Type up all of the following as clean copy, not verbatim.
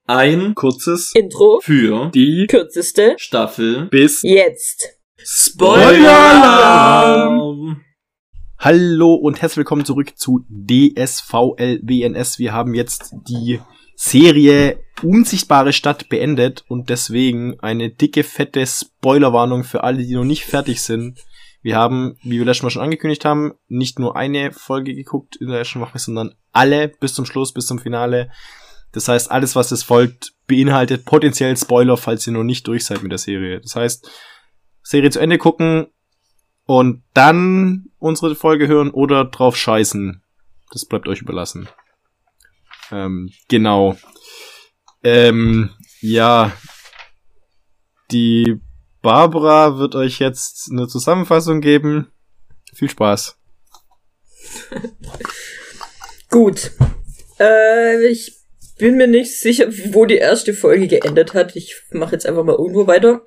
Ein kurzes Intro für die kürzeste Staffel bis jetzt. Spoiler-Alarm! Hallo und herzlich willkommen zurück zu DSVLWNS. Wir haben jetzt die Serie Unsichtbare Stadt beendet und deswegen eine dicke, fette Spoilerwarnung für alle, die noch nicht fertig sind. Wir haben, wie wir letztes Mal schon angekündigt haben, nicht nur eine Folge geguckt in der ersten Woche, sondern alle bis zum Schluss, bis zum Finale. Das heißt, alles, was es folgt, beinhaltet potenziell Spoiler, falls ihr noch nicht durch seid mit der Serie. Das heißt, Serie zu Ende gucken und dann unsere Folge hören oder drauf scheißen. Das bleibt euch überlassen. Genau. Ja. Die Barbara wird euch jetzt eine Zusammenfassung geben. Viel Spaß. Gut. Ich bin mir nicht sicher, wo die erste Folge geendet hat. Ich mache jetzt einfach mal irgendwo weiter.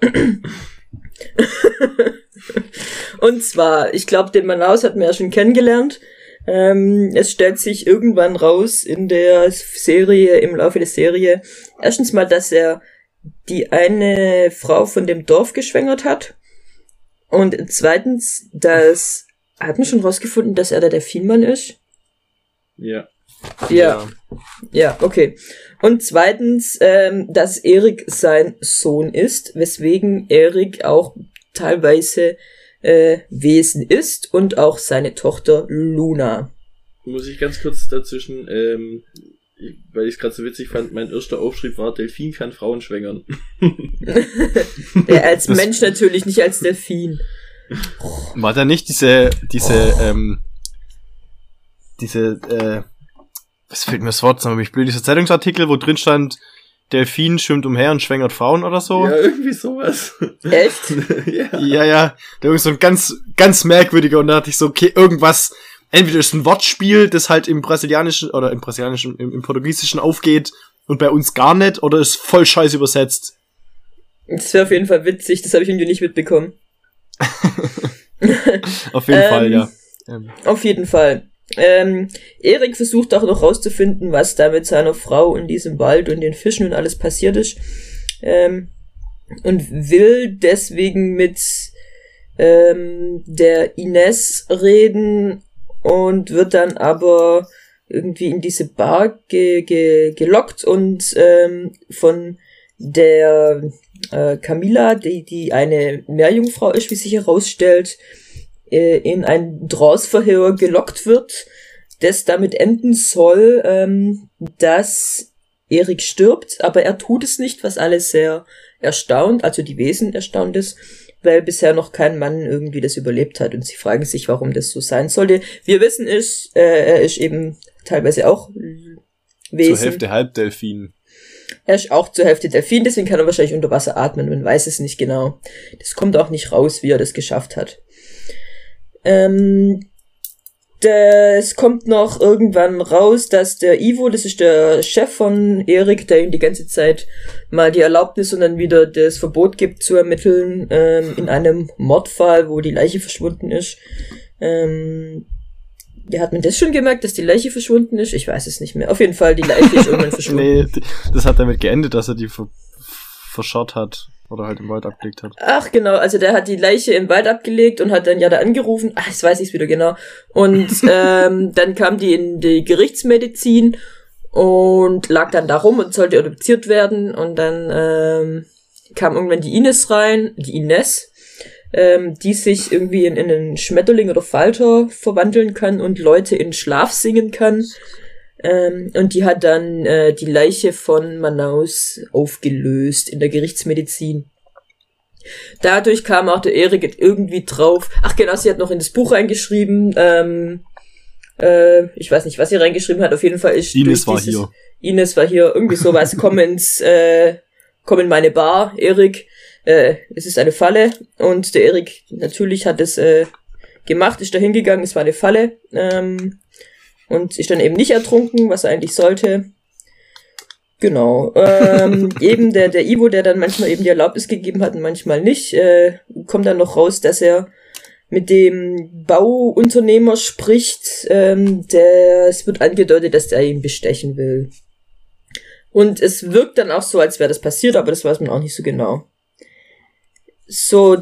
Und zwar, ich glaube, den Manaus hat man ja schon kennengelernt. Es stellt sich irgendwann raus in der Serie, im Laufe der Serie, erstens mal, dass er die eine Frau von dem Dorf geschwängert hat. Und zweitens, hat man schon rausgefunden, dass er der Delfinmann ist? Ja. Ja, okay. Und zweitens, dass Erik sein Sohn ist, weswegen Erik auch teilweise Wesen ist und auch seine Tochter Luna. Muss ich ganz kurz dazwischen, weil ich es gerade so witzig fand, mein erster Aufschrieb war, Delfin kann Frauen schwängern. Ja, als Mensch natürlich, nicht als Delfin. War da nicht was fehlt mir das Wort, aber ich blöd, dieser Zeitungsartikel, wo drin stand, Delfin schwimmt umher und schwängert Frauen oder so? Ja, irgendwie sowas. Echt? Ja. Da irgend so ein ganz merkwürdiger, und da dachte ich so, okay, irgendwas, entweder ist ein Wortspiel, das halt im Portugiesischen aufgeht und bei uns gar nicht, oder ist voll scheiße übersetzt. Das wäre auf jeden Fall witzig, das habe ich irgendwie nicht mitbekommen. Auf jeden Fall, ja. Auf jeden Fall. Erik versucht auch noch rauszufinden, was da mit seiner Frau in diesem Wald und den Fischen und alles passiert ist. Und will deswegen mit der Ines reden und wird dann aber irgendwie in diese Bar gelockt und von der Camilla, die eine Meerjungfrau ist, wie sich herausstellt, in ein Trance-Verhör gelockt wird, das damit enden soll, dass Erik stirbt, aber er tut es nicht, was alle sehr erstaunt, also die Wesen erstaunt ist, weil bisher noch kein Mann irgendwie das überlebt hat und sie fragen sich, warum das so sein sollte. Wir wissen es, er ist eben teilweise auch Wesen. Zur Hälfte Halbdelfin. Er ist auch zur Hälfte Delfin, deswegen kann er wahrscheinlich unter Wasser atmen, man weiß es nicht genau. Das kommt auch nicht raus, wie er das geschafft hat. Es kommt noch irgendwann raus, dass der Ivo, das ist der Chef von Erik, der ihm die ganze Zeit mal die Erlaubnis und dann wieder das Verbot gibt zu ermitteln, in einem Mordfall, wo die Leiche verschwunden ist. Ja, hat man das schon gemerkt, dass die Leiche verschwunden ist? Ich weiß es nicht mehr. Auf jeden Fall, die Leiche ist irgendwann verschwunden. Nee, das hat damit geendet, dass er die verscharrt hat. Oder halt im Wald abgelegt hat. Ach, genau, also der hat die Leiche im Wald abgelegt und hat dann ja da angerufen. Ach, jetzt weiß ich's wieder genau. Und dann kam die in die Gerichtsmedizin und lag dann da rum und sollte obduziert werden. Und dann kam irgendwann die Ines rein, die Ines, die sich irgendwie in einen Schmetterling oder Falter verwandeln kann und Leute in Schlaf singen kann. Und die hat dann die Leiche von Manaus aufgelöst in der Gerichtsmedizin. Dadurch kam auch der Erik irgendwie drauf. Ach genau, sie hat noch in das Buch reingeschrieben. Ich weiß nicht, was sie reingeschrieben hat. Auf jeden Fall ist Ines war hier. Ines war hier. Irgendwie sowas. Komm in meine Bar, Erik. Es ist eine Falle. Und der Erik natürlich hat es gemacht, ist da hingegangen. Es war eine Falle. Und ist dann eben nicht ertrunken, was er eigentlich sollte. Genau. Eben der Ivo, der dann manchmal eben die Erlaubnis gegeben hat und manchmal nicht, kommt dann noch raus, dass er mit dem Bauunternehmer spricht. Es wird angedeutet, dass er ihn bestechen will. Und es wirkt dann auch so, als wäre das passiert, aber das weiß man auch nicht so genau. So,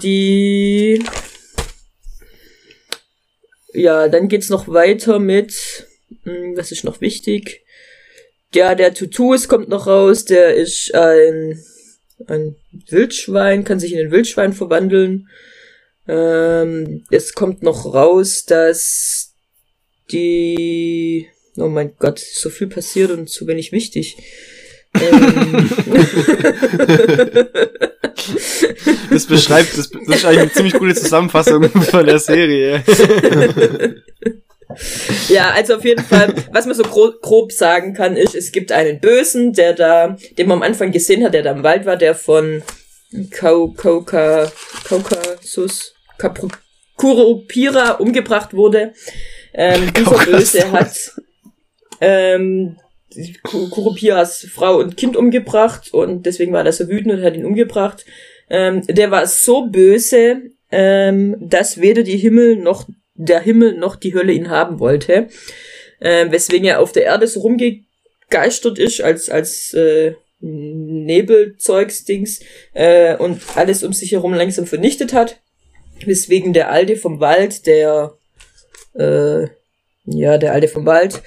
ja, dann geht's noch weiter mit, was ist noch wichtig? Ja, der Tutus kommt noch raus, der ist ein Wildschwein, kann sich in ein Wildschwein verwandeln. Es kommt noch raus, dass oh mein Gott, so viel passiert und zu wenig wichtig. Das ist eigentlich eine ziemlich gute Zusammenfassung von der Serie. Ja, also auf jeden Fall, was man so grob sagen kann, ist, es gibt einen Bösen, den man am Anfang gesehen hat, der da im Wald war, der von Curupira umgebracht wurde. Dieser Böse hat Curupiras Frau und Kind umgebracht und deswegen war er so wütend und hat ihn umgebracht. Der war so böse, dass weder der Himmel noch die Hölle ihn haben wollte. Weswegen er auf der Erde so rumgegeistert ist als Nebelzeugsdings und alles um sich herum langsam vernichtet hat. Weswegen der Alte vom Wald, der Alte vom Wald,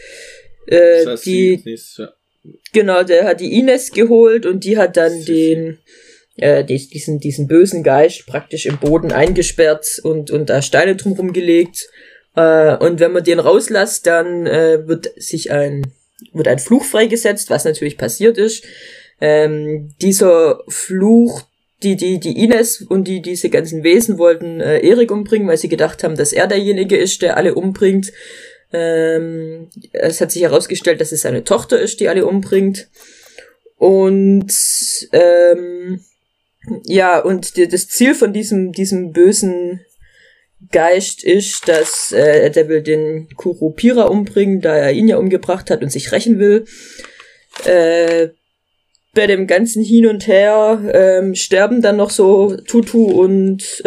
genau, der hat die Ines geholt und die hat dann diesen bösen Geist praktisch im Boden eingesperrt und da Steine drumherum gelegt. Und wenn man den rauslässt, dann wird ein Fluch freigesetzt, was natürlich passiert ist. Dieser Fluch, die Ines und diese ganzen Wesen wollten Erik umbringen, weil sie gedacht haben, dass er derjenige ist, der alle umbringt. Es hat sich herausgestellt, dass es seine Tochter ist, die alle umbringt. Und das Ziel von diesem bösen Geist ist, dass der will den Curupira umbringen, da er ihn ja umgebracht hat und sich rächen will. Bei dem ganzen Hin und Her sterben dann noch so Tutu und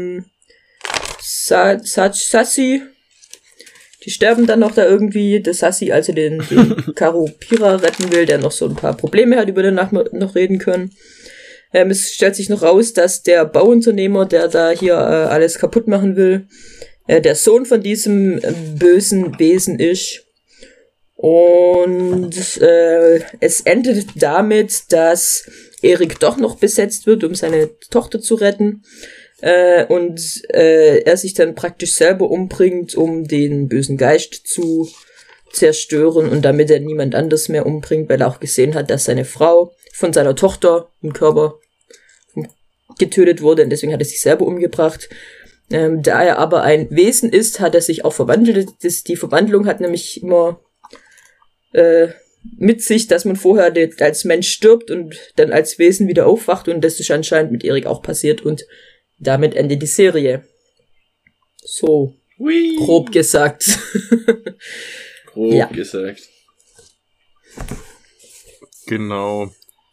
Sassy. Die sterben dann noch da irgendwie, der Sassy, als er den Curupira retten will, der noch so ein paar Probleme hat, über den noch reden können. Es stellt sich noch raus, dass der Bauunternehmer, der da hier alles kaputt machen will, der Sohn von diesem bösen Wesen ist. Und es endet damit, dass Erik doch noch besetzt wird, um seine Tochter zu retten. Und er sich dann praktisch selber umbringt, um den bösen Geist zu zerstören und damit er niemand anders mehr umbringt, weil er auch gesehen hat, dass seine Frau von seiner Tochter im Körper getötet wurde und deswegen hat er sich selber umgebracht. Da er aber ein Wesen ist, hat er sich auch verwandelt. Die Verwandlung hat nämlich immer mit sich, dass man vorher als Mensch stirbt und dann als Wesen wieder aufwacht und das ist anscheinend mit Erik auch passiert und damit endet die Serie. So, grob gesagt. Grob gesagt. Genau.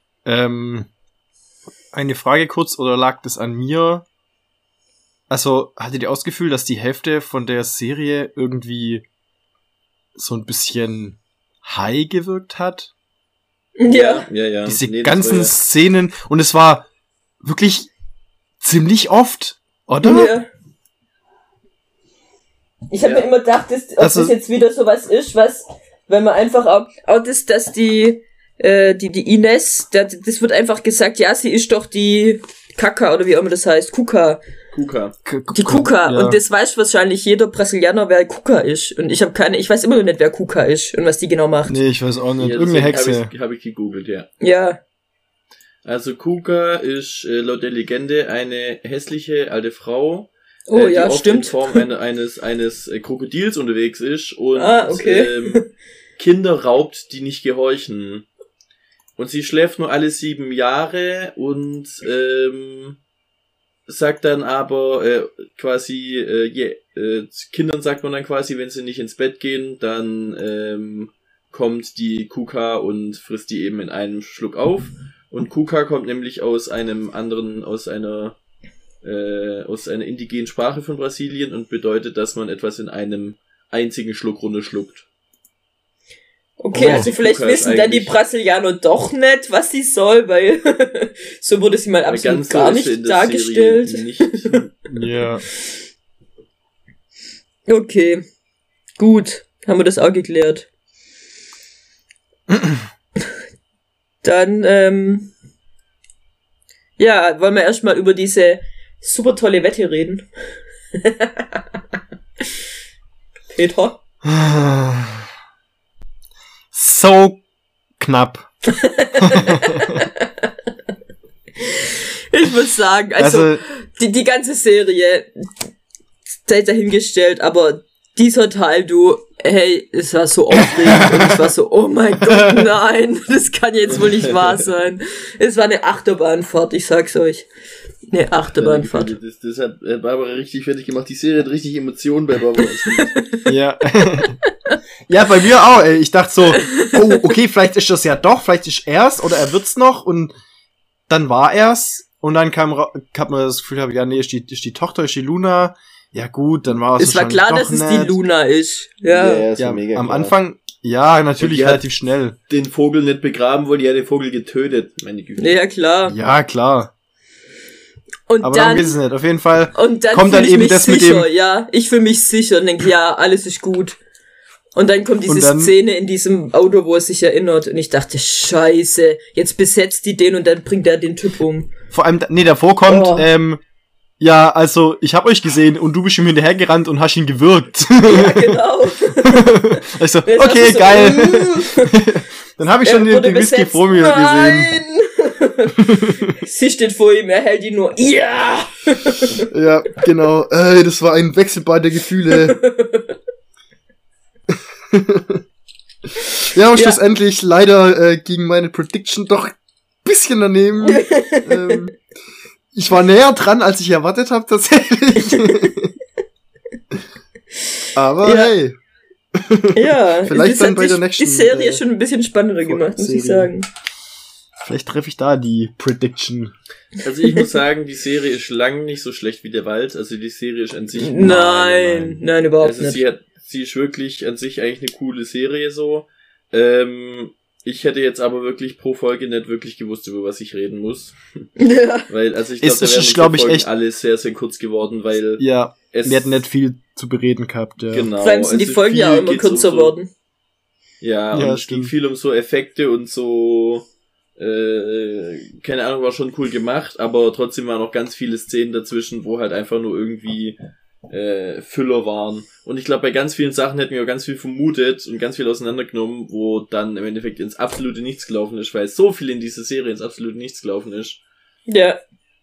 Eine Frage kurz, oder lag das an mir? Also, hattet ihr auch das Gefühl, dass die Hälfte von der Serie irgendwie so ein bisschen high gewirkt hat? Ja. Diese ganzen Szenen, und es war wirklich ziemlich oft, oder? Ja. Ich habe mir immer gedacht, ob das jetzt wieder sowas ist, was, wenn man einfach auch dass die Ines, das wird einfach gesagt, ja, sie ist doch die Kaka, oder wie auch immer das heißt, Kuka. Die Kuka. Ja. Und das weiß wahrscheinlich jeder Brasilianer, wer Kuka ist. Und ich weiß immer noch nicht, wer Kuka ist und was die genau macht. Nee, ich weiß auch nicht. Irgendeine Hexe. Hab ich gegoogelt, ja. Ja. Also Kuka ist laut der Legende eine hässliche alte Frau, die oft stimmt. in Form eines Krokodils unterwegs ist und okay. Kinder raubt, die nicht gehorchen. Und sie schläft nur alle 7 Jahre und sagt dann aber Kindern sagt man dann quasi, wenn sie nicht ins Bett gehen, dann kommt die Kuka und frisst die eben in einem Schluck auf. Und Kuka kommt nämlich aus einer indigenen Sprache von Brasilien und bedeutet, dass man etwas in einem einzigen Schluck runterschluckt. Okay, also vielleicht Kuka ist wissen dann die eigentlich- Brasilianer doch nicht, was sie soll, weil so wurde sie mal Eine absolut ganz gar ist in nicht der dargestellt. Serie nicht. Ja. Okay, gut, haben wir das auch geklärt. Dann, ja, wollen wir erstmal über diese super tolle Wette reden. Peter? So knapp. Ich muss sagen, also die ganze Serie sei dahingestellt, aber dieser Teil, du, hey, es war so aufregend und ich war so, oh mein Gott, nein, das kann jetzt wohl nicht wahr sein. Es war eine Achterbahnfahrt, ich sag's euch. Eine Achterbahnfahrt. Das hat Barbara richtig fertig gemacht. Die Serie hat richtig Emotionen bei Barbara. Ja. Ja, bei mir auch, ey. Ich dachte so, oh, okay, vielleicht ist das ja doch, vielleicht ist er's oder er wird's noch und dann war er's und dann hat man das Gefühl, ja, nee, ist die Tochter, ist die Luna. Ja gut, dann war es war klar, dass es die Luna ist. Ja, es war mega am klar. Anfang, ja, natürlich Und die hat relativ schnell. Den Vogel nicht begraben wollen, die hat den Vogel getötet, meine Güte. Ja, klar. Ja, klar. Und Aber dann darum geht es nicht. Auf jeden Fall und dann kommt dann fühl ich eben mich das sicher, mit dem... ja. Ich fühle mich sicher und denke, ja, alles ist gut. Und dann kommt diese Und dann- Szene in diesem Auto, wo er sich erinnert. Und ich dachte, scheiße, jetzt besetzt die den und dann bringt er den Typ um. Vor allem, nee, davor kommt, Oh. ja, also, ich hab euch gesehen und du bist ihm hinterhergerannt und hast ihn gewürgt. Ja, genau. Ich so, Jetzt okay, hast du so, geil. Dann habe ich schon er wurde den Whisky besetzt. vor mir gesehen. Nein! Sie steht vor ihm, er hält ihn nur, ja! Ja, genau. Das war ein Wechselbad der Gefühle. Ja, und Ja. schlussendlich leider ging meine Prediction doch ein bisschen daneben. Ich war näher dran, als ich erwartet habe, tatsächlich. Aber Ja. hey. Ja, Vielleicht das dann hat bei der nächsten, die Serie schon ein bisschen spannender gemacht, muss ich Serie. sagen. Vielleicht treffe ich da die Prediction. Also ich muss sagen, die Serie ist lang nicht so schlecht wie der Wald. Also die Serie ist an sich... Nein, überhaupt Also nicht. sie ist wirklich an sich eigentlich eine coole Serie so. Ich hätte jetzt aber wirklich pro Folge nicht wirklich gewusst, über was ich reden muss. Ja. Weil, also ich Es glaube, da ist, wären glaub unsere ich, Folgen echt- alle sehr, sehr kurz geworden, weil Ja, es... wir hatten nicht viel zu bereden gehabt, ja. Genau. Vor allem sind die also Folgen ja viel auch immer geht's um kürzer so- worden. Ja, Ja, und es stimmt. ging viel um so Effekte und so, keine Ahnung, war schon cool gemacht, aber trotzdem waren noch ganz viele Szenen dazwischen, wo halt einfach nur irgendwie Füller waren. Und ich glaube, bei ganz vielen Sachen hätten wir auch ganz viel vermutet und ganz viel auseinandergenommen, wo dann im Endeffekt ins absolute Nichts gelaufen ist, weil so viel in dieser Serie ins absolute Nichts gelaufen ist. Ja.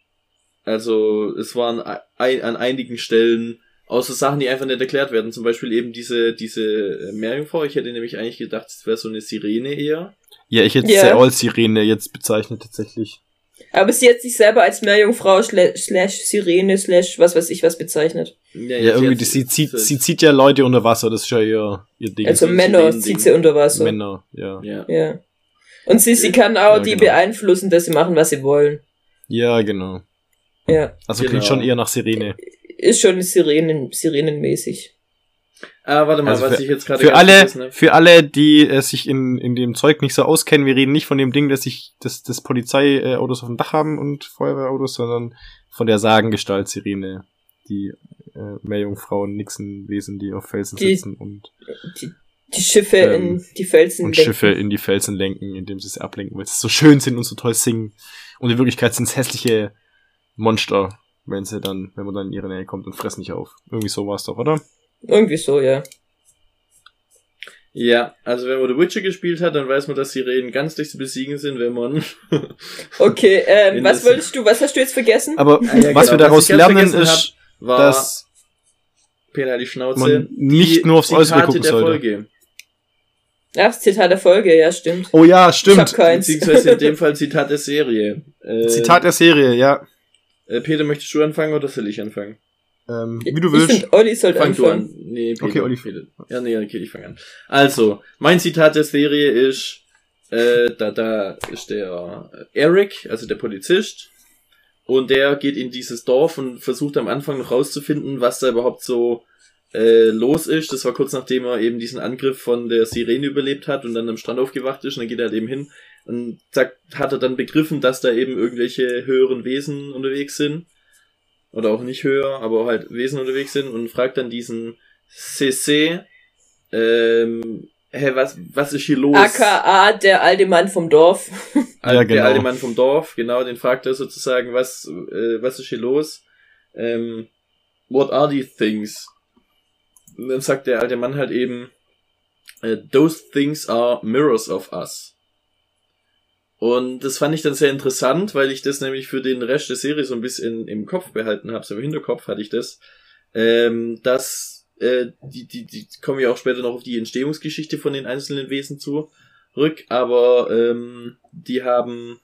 Also es waren an einigen Stellen außer Sachen, die einfach nicht erklärt werden. Zum Beispiel eben diese Meerjungfrau. Ich hätte nämlich eigentlich gedacht, es wäre so eine Sirene eher. Ja, ich hätte Ja. sie als Sirene jetzt bezeichnet, tatsächlich. Aber sie hat sich selber als Meerjungfrau slash Sirene slash was weiß ich was bezeichnet. Ja, irgendwie, sie zieht ja Leute unter Wasser, das ist ja ihr Ding. Also so ein Männer Sirenen-Ding. zieht sie unter Wasser. Männer, ja. Ja. Ja. Und sie kann auch Ja, die genau. beeinflussen, dass sie machen, was sie wollen. Ja, genau. Ja. Also Genau. klingt schon eher nach Sirene. Ist schon Sirenenmäßig. Ah, warte mal, Also was ich jetzt gerade Für ganz vergessen hab. für alle, die sich in dem Zeug nicht so auskennen, wir reden nicht von dem Ding, das Polizeiautos auf dem Dach haben und Feuerwehrautos, sondern von der Sagengestalt Sirene. Die Meerjungfrauen, Nixenwesen, die auf Felsen Die- sitzen und Die Schiffe in die Felsen und lenken. Schiffe in die Felsen lenken, indem sie ablenken, weil sie so schön sind und so toll singen. Und in Wirklichkeit sind es hässliche Monster, wenn man dann in ihre Nähe kommt und fressen nicht auf. Irgendwie so war es doch, oder? Irgendwie so, ja. Ja, also wenn man The Witcher gespielt hat, dann weiß man, dass Sirenen ganz leicht zu besiegen sind, wenn man... Okay, In was das- was hast du jetzt vergessen? Aber ja, was genau. wir daraus Was ich ganz lernen vergessen ist, war dass Peter die Schnauze. man nicht die nur aufs Äußere Zitate gucken der sollte. Folge. Ach, das Zitat der Folge, ja, stimmt. Oh ja, Ich stimmt. hab keins. Beziehungsweise in dem Fall Zitat der Serie. Zitat der Serie, ja. Peter, möchtest du anfangen oder soll ich anfangen? Wie du Ich willst. finde, Olli sollte Fang du an. anfangen. Nee, Peter. Okay, Olli. Peter. Ja, nee, okay, ich fange an. Also, mein Zitat der Serie ist, da ist der Eric, also der Polizist, und der geht in dieses Dorf und versucht am Anfang noch rauszufinden, was da überhaupt so los ist. Das war kurz nachdem er eben diesen Angriff von der Sirene überlebt hat und dann am Strand aufgewacht ist und dann geht er halt eben hin und hat er dann begriffen, dass da eben irgendwelche höheren Wesen unterwegs sind. Oder auch nicht höher, aber halt Wesen unterwegs sind und fragt dann diesen CC, was ist hier los? AKA der alte Mann vom Dorf. Ja, genau. Der alte Mann vom Dorf, genau, den fragt er sozusagen, was ist hier los? What are these things? Und dann sagt der alte Mann halt eben, those things are mirrors of us. Und das fand ich dann sehr interessant, weil ich das nämlich für den Rest der Serie so ein bisschen im Kopf behalten habe, so im Hinterkopf hatte ich das, dass die kommen ja auch später noch auf die Entstehungsgeschichte von den einzelnen Wesen zurück, aber die haben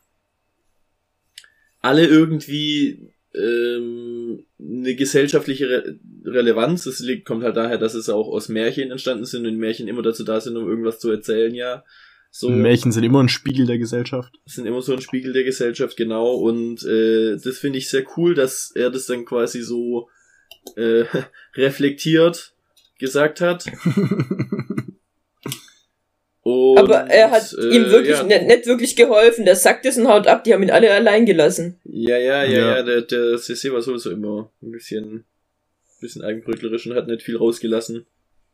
alle irgendwie eine gesellschaftliche Relevanz. Das kommt halt daher, dass es auch aus Märchen entstanden sind und Märchen immer dazu da sind, um irgendwas zu erzählen, ja. So, Märchen sind immer ein Spiegel der Gesellschaft. Sind immer so ein Spiegel der Gesellschaft, genau. Und das finde ich sehr cool, dass er das dann quasi so reflektiert gesagt hat. Und, aber er hat ihm wirklich nicht wirklich geholfen. Der sagt es und haut ab. Die haben ihn alle allein gelassen. Ja. Der CC war sowieso immer ein bisschen eigenbrötlerisch und hat nicht viel rausgelassen.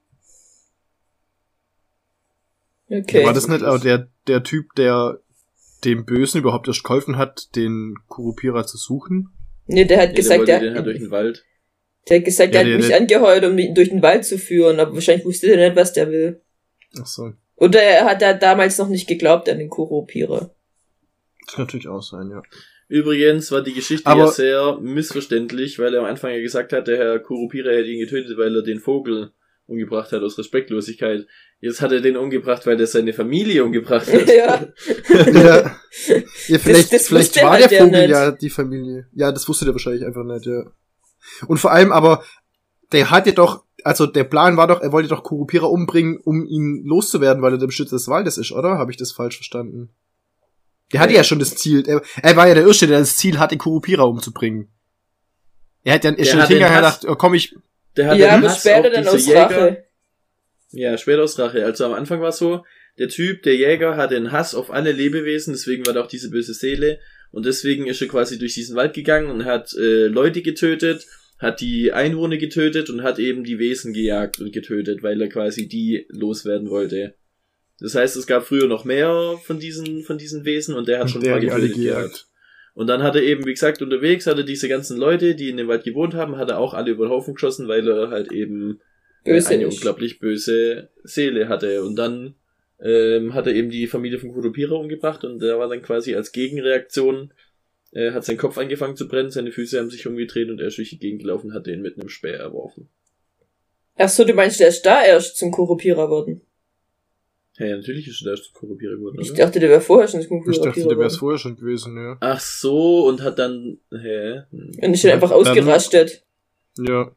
Okay. War das nicht auch der Typ, der dem Bösen überhaupt erst geholfen hat, den Kurupira zu suchen? Nee, der hat gesagt, der hat durch den Wald. Der hat gesagt, der hat mich angeheuert, um ihn durch den Wald zu führen, aber wahrscheinlich wusste der nicht, was der will. Ach so. Oder er hat da damals noch nicht geglaubt an den Kurupira. Das kann natürlich auch sein, ja. Übrigens war die Geschichte ja sehr missverständlich, weil er am Anfang ja gesagt hat, der Herr Kurupira hätte ihn getötet, weil er den Vogel umgebracht hat aus Respektlosigkeit. Jetzt hat er den umgebracht, weil er seine Familie umgebracht hat. Ja. Vielleicht war halt der Vogel nicht. ja die Familie. Ja, das wusste der wahrscheinlich einfach nicht, ja. Und vor allem aber, der hatte doch, also der Plan war doch, er wollte doch Kurupira umbringen, um ihn loszuwerden, weil er der Beschützer des Waldes ist, oder? Habe ich das falsch verstanden? Der hatte ja schon das Ziel, er war ja der Erste, der das Ziel hatte, Kurupira umzubringen. Er hat ja schon hinterher gedacht, komm ich... Ja, aber später dann aus Rache. Ja, später aus Rache. Also am Anfang war es so, der Jäger, hatte einen Hass auf alle Lebewesen, deswegen war da auch diese böse Seele. Und deswegen ist er quasi durch diesen Wald gegangen und hat Leute getötet, hat die Einwohner getötet und hat eben die Wesen gejagt und getötet, weil er quasi die loswerden wollte. Das heißt, es gab früher noch mehr von diesen Wesen und der hat schon ein paar getötet gejagt. Und dann hat er eben, wie gesagt, unterwegs hatte diese ganzen Leute, die in dem Wald gewohnt haben, hat er auch alle über den Haufen geschossen, weil er halt eben eine unglaublich böse Seele hatte. Und dann hat er eben die Familie von Kurupira umgebracht und der war dann quasi als Gegenreaktion, hat sein Kopf angefangen zu brennen, seine Füße haben sich umgedreht und er ist durch die Gegend gelaufen und hat den mit einem Speer erworfen. Ach so, du meinst, der ist da erst zum Kurupira geworden? Ja, natürlich ist er da erst zum Kurupira geworden, oder? Ich dachte, der wäre vorher schon zum Kurupira geworden. Ich dachte, der wäre vorher schon gewesen, ja. Ach so, und hat dann, Und ist dann einfach ausgerastet. Ja.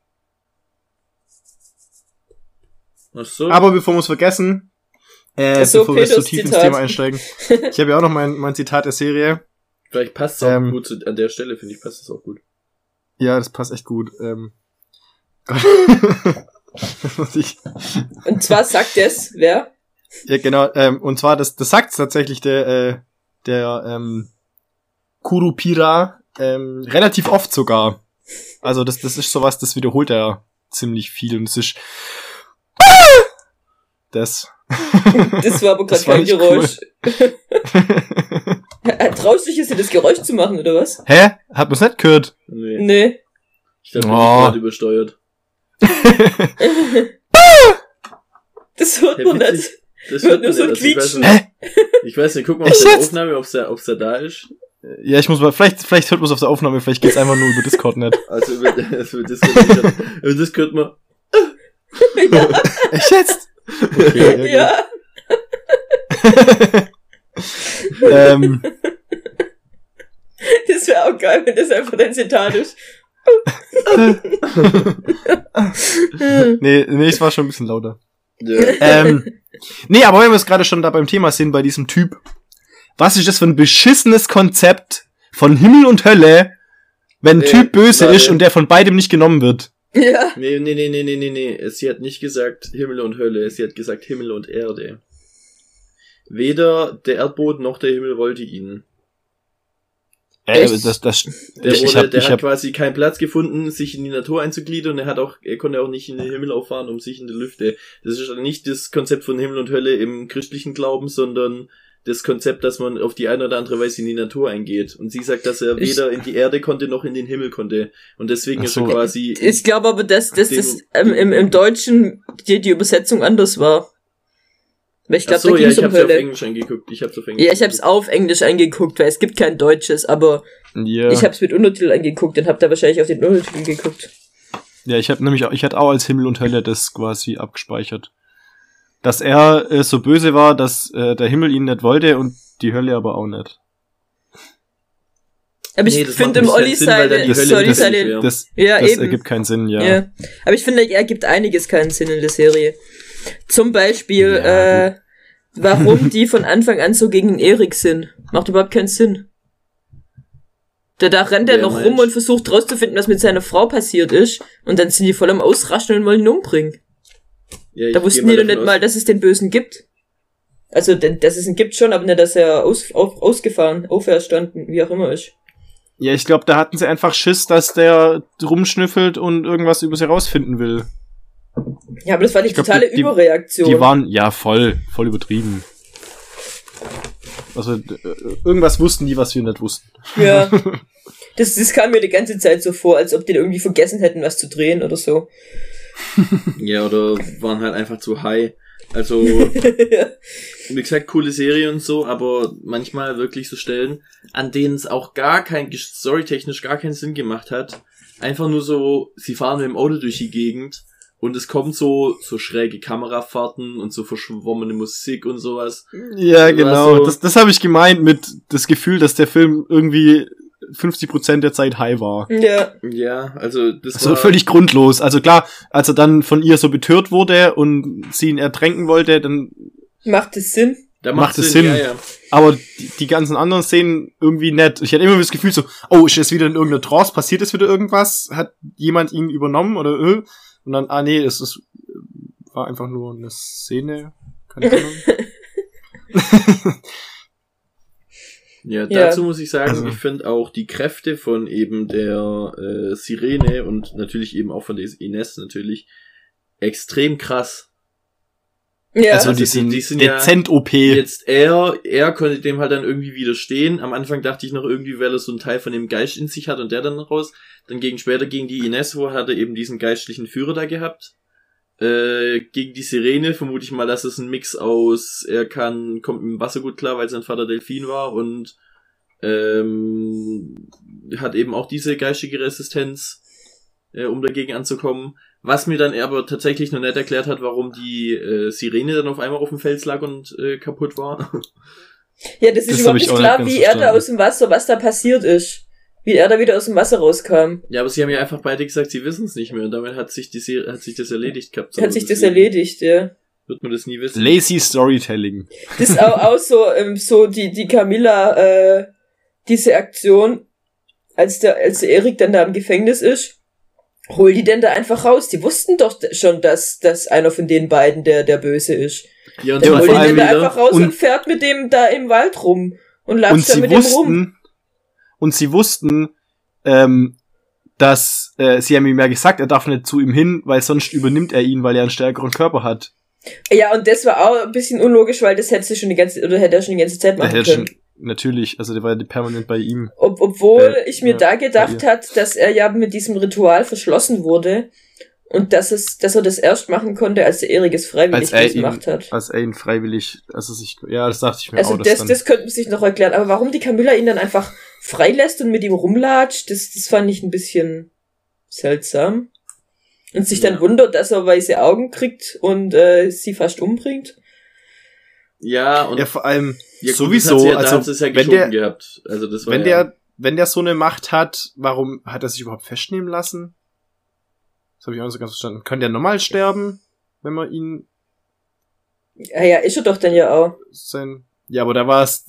Ach so. Aber bevor wir es vergessen, bevor wir so tief ins Thema einsteigen, ich habe ja auch noch mein Zitat der Serie. Vielleicht passt es auch gut an der Stelle, finde ich, passt es auch gut. Ja, das passt echt gut. Gott. Und zwar sagt es, wer? Ja, genau, und zwar, das sagt tatsächlich der Kurupira, relativ oft sogar. Also, das ist sowas, das wiederholt er ziemlich viel und es ist das. Das war aber gerade kein Geräusch. Cool. Traust du dich jetzt, das Geräusch zu machen, oder was? Hä? Hat man's nicht gehört? Nee. Ich dachte, ich bin gerade übersteuert. Das hört man nicht. Das hört nur so ein Quietschen. Ich weiß nicht, guck mal auf der Aufnahme, ob's da da ist. Ja, ich muss mal, vielleicht hört man es auf der Aufnahme, vielleicht geht's einfach nur über Discord nicht. Also über Discord mal. Ja. Echt jetzt? Okay, ja. Das wäre auch geil, wenn das einfach dein Zitat ist. nee, es war schon ein bisschen lauter. Ja. Nee, aber wenn wir jetzt gerade schon da beim Thema sind, bei diesem Typ, was ist das für ein beschissenes Konzept von Himmel und Hölle, wenn ein Typ böse ist und der von beidem nicht genommen wird? Ja. Nee. Sie hat nicht gesagt Himmel und Hölle, sie hat gesagt Himmel und Erde. Weder der Erdboden noch der Himmel wollte ihn. Der hat quasi keinen Platz gefunden, sich in die Natur einzugliedern, und er konnte auch nicht in den Himmel auffahren, um sich in die Lüfte. Das ist nicht das Konzept von Himmel und Hölle im christlichen Glauben, sondern das Konzept, dass man auf die eine oder andere Weise in die Natur eingeht. Und sie sagt, dass er weder in die Erde konnte, noch in den Himmel konnte. Und deswegen ist er quasi... Ich glaube aber, dass im Deutschen die Übersetzung anders war. Weil ich glaube, da ging es um Hölle. Auf Englisch angeguckt. Ich hab's auf Englisch angeguckt, weil es gibt kein Deutsches, aber ich hab's mit Untertitel angeguckt und hab da wahrscheinlich auf den Untertitel geguckt. Ja, ich hatte auch als Himmel und Hölle das quasi abgespeichert. Dass er so böse war, dass der Himmel ihn nicht wollte und die Hölle aber auch nicht. Aber ich finde im Olli das ergibt keinen Sinn, ja. Aber ich finde, er ergibt einiges keinen Sinn in der Serie. Zum Beispiel, warum die von Anfang an so gegen Erik sind. Macht überhaupt keinen Sinn. Da rennt er noch rum und versucht rauszufinden, was mit seiner Frau passiert ist. Und dann sind die voll am Ausraschen und wollen ihn umbringen. Ja, da wussten die doch nicht mal, dass es den Bösen gibt. Also, dass es ihn gibt schon, aber nicht, dass er auferstanden, wie auch immer ist. Ja, ich glaube, da hatten sie einfach Schiss, dass der rumschnüffelt und irgendwas über sie rausfinden will. Ja, aber das war die totale Überreaktion. Die waren, voll übertrieben. Also, irgendwas wussten die, was wir nicht wussten. Ja. Das kam mir die ganze Zeit so vor, als ob die irgendwie vergessen hätten, was zu drehen oder so. Ja, oder waren halt einfach zu high. Also, wie gesagt, coole Serie und so, aber manchmal wirklich so Stellen, an denen es auch storytechnisch gar keinen Sinn gemacht hat. Einfach nur so, sie fahren mit dem Auto durch die Gegend und es kommt so schräge Kamerafahrten und so verschwommene Musik und sowas. Ja, genau. So, das habe ich gemeint mit das Gefühl, dass der Film irgendwie 50% der Zeit high war. Ja, also das war völlig grundlos. Also klar, als er dann von ihr so betört wurde und sie ihn ertränken wollte, dann macht es Sinn. Da macht es Sinn. Ja. Aber die ganzen anderen Szenen irgendwie nett. Ich hatte immer das Gefühl so, oh, ist jetzt wieder in irgendeiner Trance, passiert jetzt wieder irgendwas? Hat jemand ihn übernommen oder Und dann, es war einfach nur eine Szene. Keine Ahnung. Ja, dazu muss ich sagen, ich finde auch die Kräfte von eben der Sirene und natürlich eben auch von der Ines natürlich extrem krass. Ja. Also die sind dezent OP. Jetzt er konnte dem halt dann irgendwie widerstehen. Am Anfang dachte ich noch irgendwie, weil er so einen Teil von dem Geist in sich hat und der dann raus. Dann später gegen die Ines, wo hat er eben diesen geistlichen Führer da gehabt. Gegen die Sirene vermute ich mal, dass es ein Mix aus, kommt mit dem Wasser gut klar, weil sein Vater Delfin war und hat eben auch diese geistige Resistenz, um dagegen anzukommen. Was mir dann aber tatsächlich noch nicht erklärt hat, warum die Sirene dann auf einmal auf dem Fels lag und kaputt war. Ja, das ist überhaupt nicht klar, wie er da aus dem Wasser, was da passiert ist. Wie er da wieder aus dem Wasser rauskam. Ja, aber sie haben ja einfach beide gesagt, sie wissen es nicht mehr. Und damit hat sich das erledigt gehabt. Hat sich das erledigt, ja. Wird man das nie wissen. Lazy Storytelling. Das ist auch so die Camilla, diese Aktion, als der Erik dann da im Gefängnis ist, hol die denn da einfach raus. Die wussten doch schon, dass einer von den beiden der Böse ist. Ja, und dann hol die denn da einfach raus und fährt mit dem da im Wald rum. Und latscht dann mit dem rum. Und sie wussten, dass sie haben ihm ja gesagt, er darf nicht zu ihm hin, weil sonst übernimmt er ihn, weil er einen stärkeren Körper hat. Ja, und das war auch ein bisschen unlogisch, weil das hätte er schon die ganze Zeit machen können. Natürlich, also der war ja permanent bei ihm. Obwohl ich mir da gedacht hat, dass er ja mit diesem Ritual verschlossen wurde und dass er das erst machen konnte, als der Erik es freiwillig gemacht hat. Als er ihn freiwillig, das dachte ich mir auch. Also das könnte man sich noch erklären, aber warum die Camilla ihn dann einfach freilässt und mit ihm rumlatscht, das fand ich ein bisschen seltsam. Und sich dann wundert, dass er weiße Augen kriegt und sie fast umbringt. Ja, und vor allem gut, sowieso, gehabt. Also das war wenn der so eine Macht hat, warum hat er sich überhaupt festnehmen lassen? Das habe ich auch nicht so ganz verstanden. Kann der normal sterben, wenn man ihn... Ja, ist er doch dann ja auch. Ja, aber da war es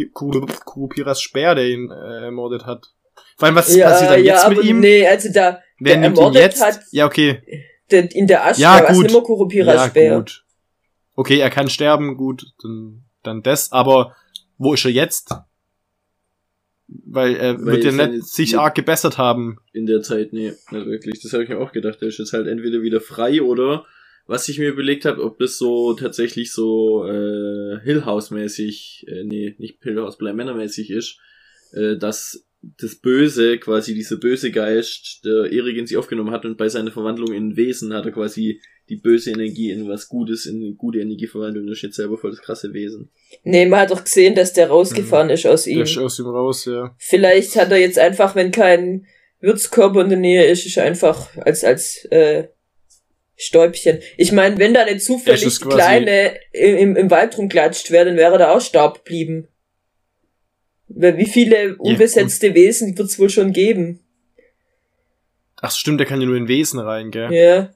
Kurupiras Speer, der ihn ermordet hat. Vor allem, was passiert dann jetzt mit ihm? Nee, also da Wer der nimmt ihn ermordet jetzt? hat. Ja, okay. In der Asche, Ja, der was gut. nimmer Kurupira-Speer. Ja, gut. Okay, er kann sterben, gut, dann das, aber wo ist er jetzt? Weil er wird ja nicht sich arg gebessert haben. In der Zeit, nee, nicht wirklich. Das habe ich mir auch gedacht. Der ist jetzt halt entweder wieder frei oder, was ich mir überlegt habe, ob das so tatsächlich so Hill House-mäßig, nee, nicht Hill House, Bly Manor-mäßig ist, dass das Böse, quasi dieser böse Geist, der Erik in sich aufgenommen hat und bei seiner Verwandlung in Wesen hat er quasi die böse Energie in was Gutes, in eine gute Energie verwandelt und ist jetzt selber voll das krasse Wesen. Nee, man hat doch gesehen, dass der rausgefahren ist aus ihm. Der ist aus ihm raus, ja. Vielleicht hat er jetzt einfach, wenn kein Wirtskörper in der Nähe ist, ist er einfach als Stäubchen. Ich meine, wenn da nicht zufällig ist die quasi- Kleine im Wald rumklatscht wäre, dann wäre da auch Staub geblieben. Weil wie viele unbesetzte Wesen wird es wohl schon geben? Ach stimmt, der kann ja nur in Wesen rein, gell? Ja.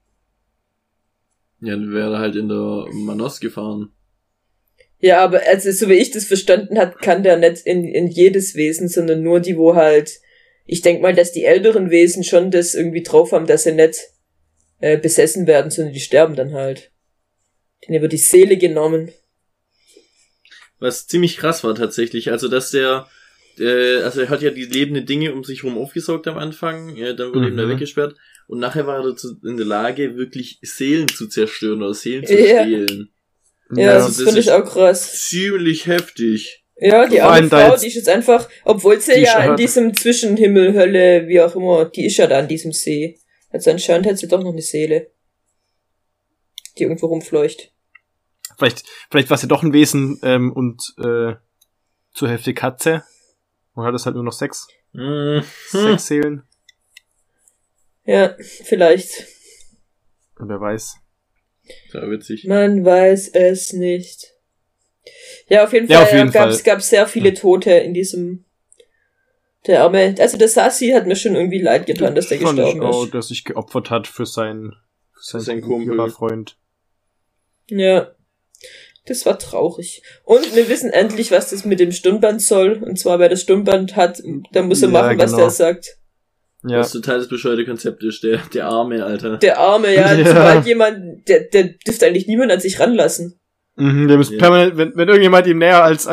Ja, dann wäre er halt in der Manos gefahren. Ja, aber also so wie ich das verstanden hat, kann der nicht in jedes Wesen, sondern nur die, wo halt, ich denk mal, dass die älteren Wesen schon das irgendwie drauf haben, dass sie nicht besessen werden, sondern die sterben dann halt. Denen wird die Seele genommen. Was ziemlich krass war tatsächlich, also dass der, also er hat ja die lebenden Dinge um sich herum aufgesaugt am Anfang, ja, dann wurde ihm da weggesperrt und nachher war er dazu in der Lage, wirklich Seelen zu zerstören oder Seelen zu stehlen. Ja, Also das das finde ich ist auch krass. ziemlich heftig. Ja, die Vor arme allem da Frau, jetzt- die ist jetzt einfach, obwohl sie die ja ist in ja- diesem Zwischenhimmel, Hölle, wie auch immer, die ist ja da an diesem See. Also anscheinend hat sie doch noch eine Seele, die irgendwo rumfleucht. Vielleicht war es ja doch ein Wesen und zur Hälfte Katze. Und hat es halt nur noch 6 Seelen. Ja, vielleicht. Und wer weiß. Ja, witzig. Man weiß es nicht. Ja, auf jeden Ja, Fall, auf jeden Fall. gab sehr viele Tote in diesem, der Arme, also der Sassi hat mir schon irgendwie leid getan, dass der Fand ich gestorben auch, ist. dass sich geopfert hat für seinen Kumpel. Freund. Ja. Das war traurig. Und wir wissen endlich, was das mit dem Stirnband soll. Und zwar, wer das Stirnband hat, dann muss er Ja, machen, was genau. der sagt. Ja. Was total das bescheuerte Konzept ist, der Arme, Alter. Der Arme, ja, Ja. sobald jemand, der dürfte eigentlich niemand an sich ranlassen. Mhm, der muss Ja. permanent, wenn irgendjemand ihm näher als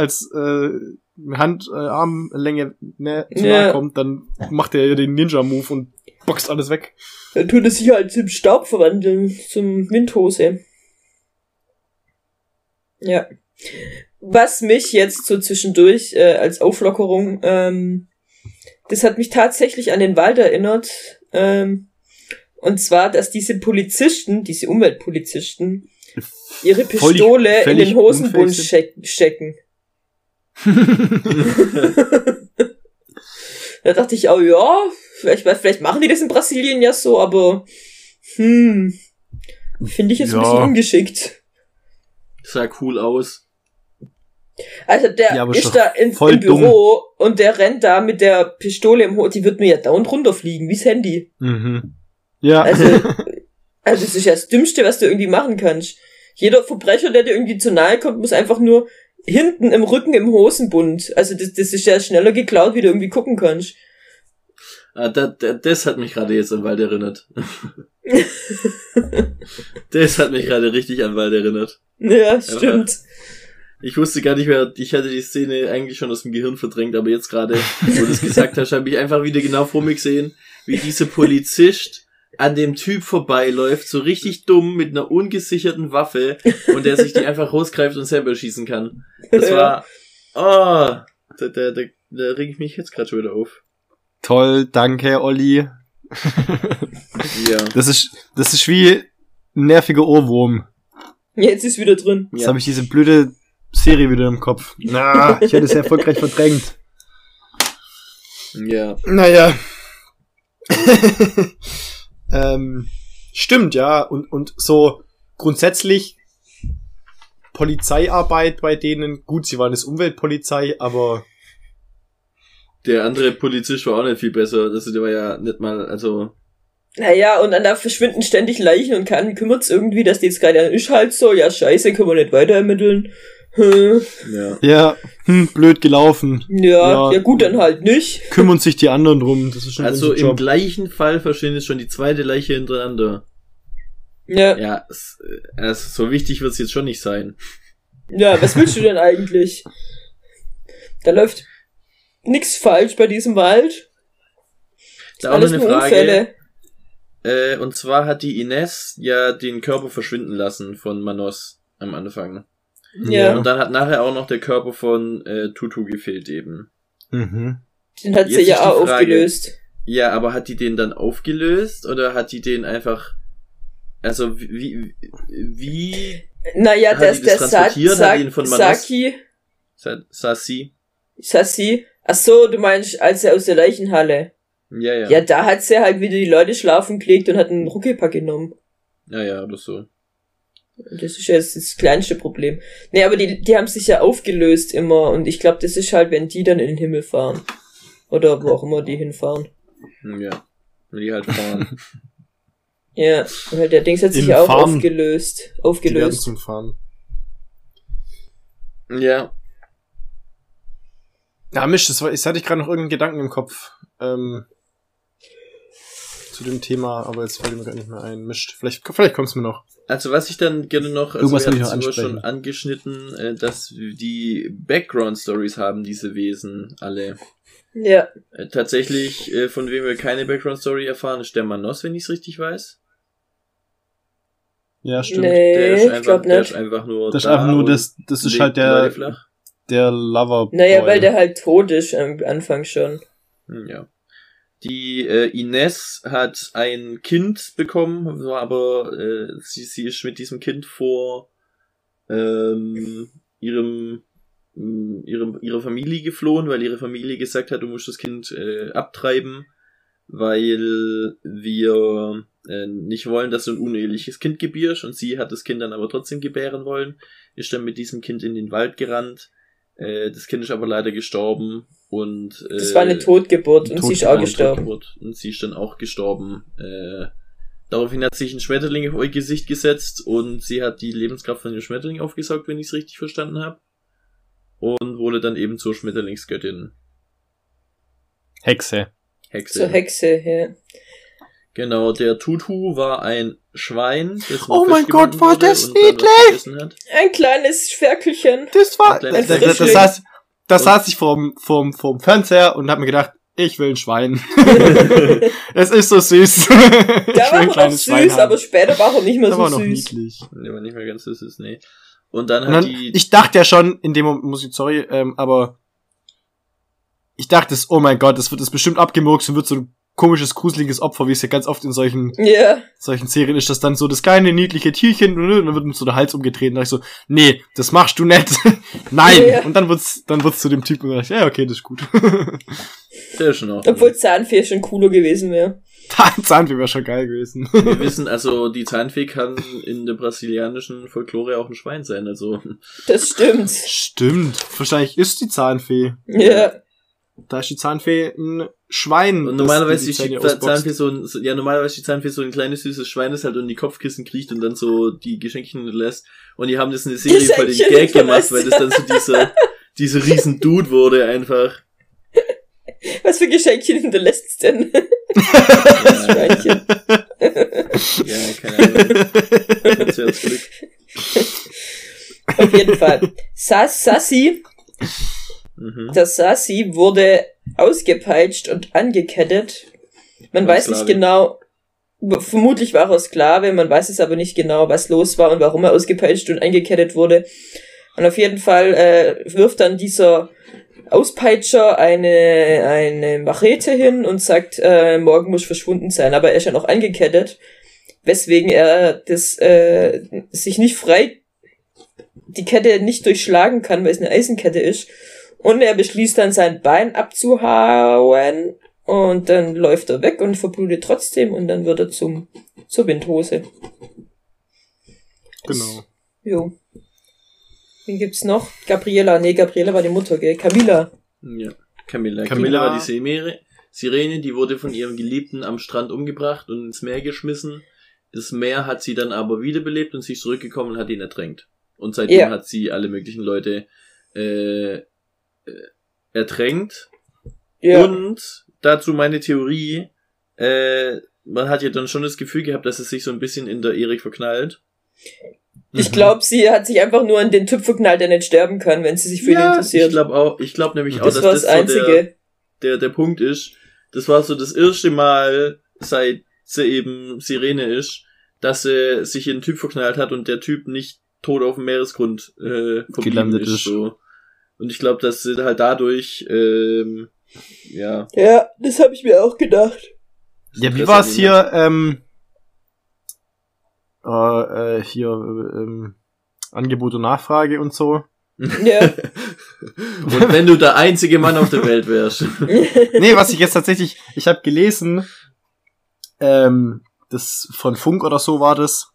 Armlänge näher zu nahe kommt, dann macht er den Ninja-Move und boxt alles weg. Dann tut er sich halt zum Staub verwandeln, zum Windhose. Ja. Was mich jetzt so zwischendurch als Auflockerung, das hat mich tatsächlich an den Wald erinnert. Und zwar, dass diese Polizisten, diese Umweltpolizisten, ihre Pistole in völlig den Hosenbund unfähig stecken. Da dachte ich auch, ja, vielleicht machen die das in Brasilien ja so, aber finde ich jetzt ein bisschen ungeschickt. Sah cool aus. Also der Ja, aber ist ist da im voll Büro und der rennt da mit der Pistole im Hof, die wird mir ja dauernd runterfliegen, wie's Handy. Mhm. Ja. Also das ist ja das Dümmste, was du irgendwie machen kannst. Jeder Verbrecher, der dir irgendwie zu nahe kommt, muss einfach nur hinten im Rücken im Hosenbund. Also das ist ja schneller geklaut, wie du irgendwie gucken kannst. Das hat mich gerade jetzt an Wald erinnert. Das hat mich gerade richtig an Wald erinnert. Ja, stimmt. Ich wusste gar nicht mehr, ich hatte die Szene eigentlich schon aus dem Gehirn verdrängt, aber jetzt gerade, wo du es gesagt hast, habe ich einfach wieder genau vor mir gesehen, wie dieser Polizist an dem Typ vorbeiläuft, so richtig dumm mit einer ungesicherten Waffe und der sich die einfach rausgreift und selber schießen kann. Das war, da reg ich mich jetzt gerade schon wieder auf. Toll, danke, Olli. Ja. Das ist wie ein nerviger Ohrwurm. Jetzt ist wieder drin. Jetzt habe ich diese blöde Serie wieder im Kopf. Na, ich hätte es erfolgreich verdrängt. Ja. Naja. Stimmt, ja. Und so grundsätzlich Polizeiarbeit bei denen, gut, sie waren jetzt Umweltpolizei, aber Der andere Polizist war auch nicht viel besser. Also der war ja nicht mal, also... Naja, und dann da verschwinden ständig Leichen und keinen kümmert's irgendwie, dass die jetzt gerade ist halt so, ja scheiße, können wir nicht weiter ermitteln. Ja, blöd gelaufen. Ja, gut, dann halt nicht. Kümmern sich die anderen drum. Das ist schon Also unser Job. im gleichen Fall verschwindet schon die zweite Leiche hintereinander. Ja. Ja, so wichtig wird's jetzt schon nicht sein. Ja, was willst du denn eigentlich? Da läuft nix falsch bei diesem Wald. Da auch noch eine Frage. Und zwar hat die Ines ja den Körper verschwinden lassen von Manos am Anfang. Ja. Und dann hat nachher auch noch der Körper von Tutu gefehlt eben. Mhm. Den hat sie Jetzt ja ist die auch Frage, aufgelöst. Ja, aber hat die den dann aufgelöst oder hat die den einfach, also wie Naja, hat die das transportiert? Hat die ihn von Manos? Sassi. Ach so, du meinst, als er aus der Leichenhalle. Ja. Ja, da hat sie halt wieder die Leute schlafen gelegt und hat einen Ruckelpack genommen. Ja, oder so. Das ist ja das kleinste Problem. Nee, aber die haben sich ja aufgelöst immer und ich glaube, das ist halt, wenn die dann in den Himmel fahren. Oder wo auch immer die hinfahren. Ja, wenn die halt fahren. Ja, weil der Dings hat sich ja auch aufgelöst. Die werden zum Fahren. Ja. Ja, Mist, das hatte ich gerade noch irgendeinen Gedanken im Kopf. Zu dem Thema, aber jetzt fällt mir gar nicht mehr ein. Mist, vielleicht kommt's mir noch. Also was ich dann gerne noch, Irgendwas will ich wir noch hatten schon angeschnitten, dass die Background-Stories haben, diese Wesen alle. Ja. Tatsächlich, von wem wir keine Background-Story erfahren, ist der Manos, wenn ich es richtig weiß. Ja, stimmt. Nee, ich glaube nicht. Der ist einfach nur das ist einfach nur, das ist halt der Lover. Naja, weil der halt tot ist am Anfang schon. Ja. Die Ines hat ein Kind bekommen, war aber sie ist mit diesem Kind vor ihrer Familie geflohen, weil ihre Familie gesagt hat, du musst das Kind abtreiben, weil wir nicht wollen, dass du ein uneheliches Kind gebierst, und sie hat das Kind dann aber trotzdem gebären wollen, ist dann mit diesem Kind in den Wald gerannt. Das Kind ist aber leider gestorben und das war eine Totgeburt und sie ist auch gestorben. Und sie ist dann auch gestorben. Daraufhin hat sich ein Schmetterling auf ihr Gesicht gesetzt und sie hat die Lebenskraft von dem Schmetterling aufgesaugt, wenn ich es richtig verstanden habe. Und wurde dann eben zur Schmetterlingsgöttin. Hexe. Zur Hexe, ja. Genau, der Tutu war ein Schwein. Oh mein Gott, war das niedlich! Ein kleines Ferkelchen. Das war, das saß ich vorm Fernseher und hab mir gedacht, ich will ein Schwein. Es ist so süß. Der war noch süß, aber später war er nicht mehr so süß. Der war noch niedlich. Der war nicht mehr ganz süß, nee. Und dann ich dachte ja schon, in dem Moment, aber ich dachte, oh mein Gott, das wird das bestimmt abgemurkst und wird so ein komisches, gruseliges Opfer, wie es ja ganz oft in solchen Serien ist, das dann so das kleine, niedliche Tierchen, und dann wird so der Hals umgedreht, und dann dachte ich so, nee, das machst du nicht. Nein! Ja. Und dann wird's zu dem Typen, und dann dachte ich, ja, okay, das ist gut. Der ist schon auch. Obwohl Zahnfee schon cooler gewesen wäre. Zahnfee wäre schon geil gewesen. Wir wissen, also, die Zahnfee kann in der brasilianischen Folklore auch ein Schwein sein, also. Das stimmt. Stimmt. Wahrscheinlich ist die Zahnfee. Ja. Da ist die Zahnfee ein Schwein. Und normalerweise ist die Zahnfee so ein kleines süßes Schwein, das halt um die Kopfkissen kriecht und dann so die Geschenkchen lässt. Und die haben das in der Serie voll den Gag gemacht, weil das dann so dieser riesen Dude wurde einfach. Was für Geschenkchen hinterlässt's denn? Das Schweinchen. Ja, keine Ahnung. Ganz herzlich Glück. Auf jeden Fall. Sassi. Der Sassi wurde ausgepeitscht und angekettet. Man weiß nicht genau, vermutlich war er Sklave, man weiß es aber nicht genau, was los war und warum er ausgepeitscht und angekettet wurde. Und auf jeden Fall wirft dann dieser Auspeitscher eine Machete hin und sagt, morgen muss verschwunden sein, aber er ist ja noch angekettet, weswegen er das sich nicht frei, die Kette nicht durchschlagen kann, weil es eine Eisenkette ist. Und er beschließt dann, sein Bein abzuhauen. Und dann läuft er weg und verblutet trotzdem. Und dann wird er zur Windhose. Genau. Jo. Wen gibt's noch? Gabriela. Nee, Gabriela war die Mutter, gell? Camilla. Ja, Camilla war die Sirene. Die wurde von ihrem Geliebten am Strand umgebracht und ins Meer geschmissen. Das Meer hat sie dann aber wiederbelebt und sie ist zurückgekommen und hat ihn ertränkt. Und seitdem hat sie alle möglichen Leute ertränkt. Ja. Und dazu meine Theorie, man hat ja dann schon das Gefühl gehabt, dass es sich so ein bisschen in der Erik verknallt. Ich glaube, sie hat sich einfach nur an den Typ verknallt, der nicht sterben kann, wenn sie sich für ihn interessiert. Ich glaube nämlich auch, dass das so der Punkt ist. Das war so das erste Mal, seit sie eben Sirene ist, dass sie sich in einen Typ verknallt hat und der Typ nicht tot auf dem Meeresgrund gelandet ist. So. Und ich glaube, dass sie halt dadurch Ja, das habe ich mir auch gedacht. Ja, wie war es hier, Angebot und Nachfrage und so? Ja. Und wenn du der einzige Mann auf der Welt wärst. Nee, was ich jetzt tatsächlich, ich habe gelesen, das von Funk oder so war das,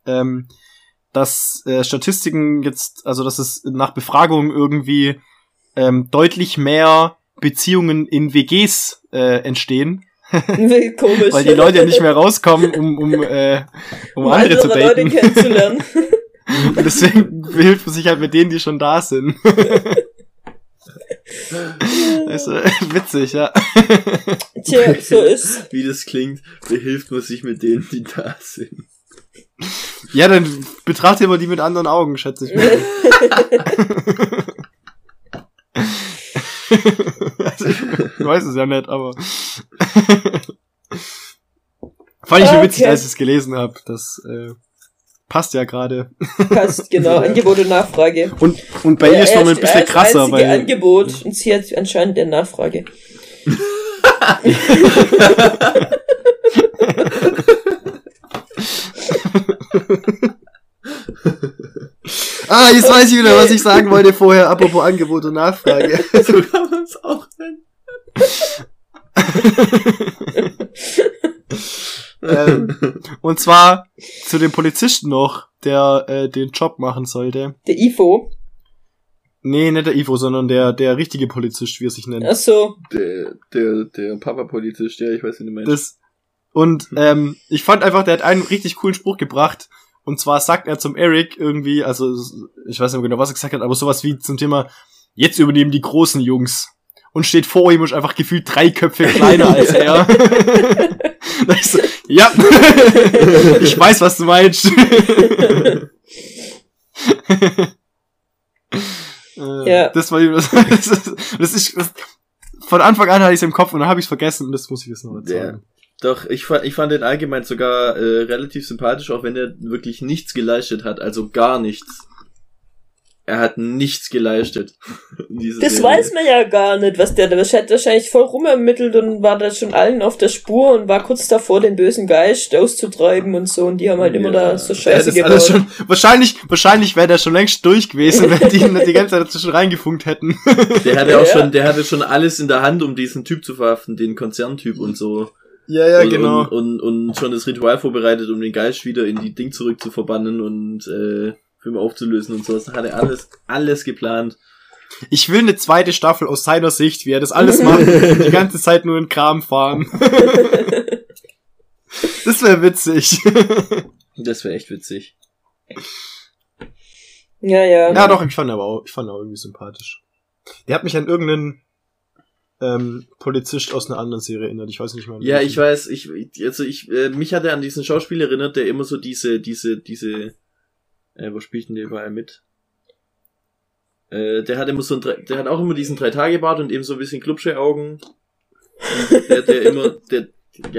dass Statistiken jetzt, also dass es nach Befragung irgendwie deutlich mehr Beziehungen in WGs entstehen. Komisch. Weil die Leute ja nicht mehr rauskommen, um andere zu daten. Leute kennenzulernen. Und deswegen hilft man sich halt mit denen, die schon da sind. Das ist witzig, ja. Tja, so ist. Wie das klingt, behilft man sich mit denen, die da sind. Ja, dann betrachtet man die mit anderen Augen, schätze ich mal. Also, ich weiß es ja nicht, aber fand ich schon witzig, als ich es gelesen habe. Das passt ja gerade. Passt, genau. Angebot und Nachfrage. Und bei ihr ist noch ein bisschen krasser, weil Angebot und sie hat anscheinend der Nachfrage. Jetzt weiß ich wieder, was ich sagen wollte vorher, apropos Angebot und Nachfrage. So kann man es auch nennen. Und zwar zu dem Polizisten noch, der den Job machen sollte. Der IFO? Nee, nicht der IFO, sondern der richtige Polizist, wie er sich nennt. Ach so. Der Papa-Polizist, ja, ich weiß, wie du meinst. Ich fand einfach, der hat einen richtig coolen Spruch gebracht. Und zwar sagt er zum Eric irgendwie, also ich weiß nicht mehr genau, was er gesagt hat, aber sowas wie zum Thema, jetzt übernehmen die großen Jungs. Und steht vor ihm und ist einfach gefühlt 3 Köpfe kleiner als er. Ich so, ja, ich weiß, was du meinst. Ja. Das ist von Anfang an hatte ich es im Kopf und dann habe ich es vergessen und das muss ich jetzt noch erzählen. Doch, ich fand den allgemein sogar relativ sympathisch, auch wenn er wirklich nichts geleistet hat, also gar nichts. Er hat nichts geleistet. Das weiß man ja gar nicht, was der hat wahrscheinlich voll rumermittelt und war da schon allen auf der Spur und war kurz davor, den bösen Geist auszutreiben und so, und die haben halt immer da so Scheiße gebaut. Schon, wahrscheinlich wäre der schon längst durch gewesen, wenn die ihn die ganze Zeit dazwischen reingefunkt hätten. Der hatte schon alles in der Hand, um diesen Typ zu verhaften, den Konzerntyp und so. Ja, genau. Und schon das Ritual vorbereitet, um den Geist wieder in die Ding zurück zu verbannen und Filme aufzulösen und sowas. Da hat er alles geplant. Ich will eine zweite Staffel aus seiner Sicht, wie er das alles macht und die ganze Zeit nur in Kram fahren. Das wäre witzig. Das wäre echt witzig. Ja. Ja, doch, ich fand er auch irgendwie sympathisch. Der hat mich an irgendeinen Polizist aus einer anderen Serie erinnert. Ich weiß nicht mehr. Ja, ich weiß. Mich hat er an diesen Schauspieler erinnert, der immer so diese wo spielt denn der überall mit? Der hat auch immer diesen 3-Tage-Bart und eben so ein bisschen Klubsche-Augen. Der.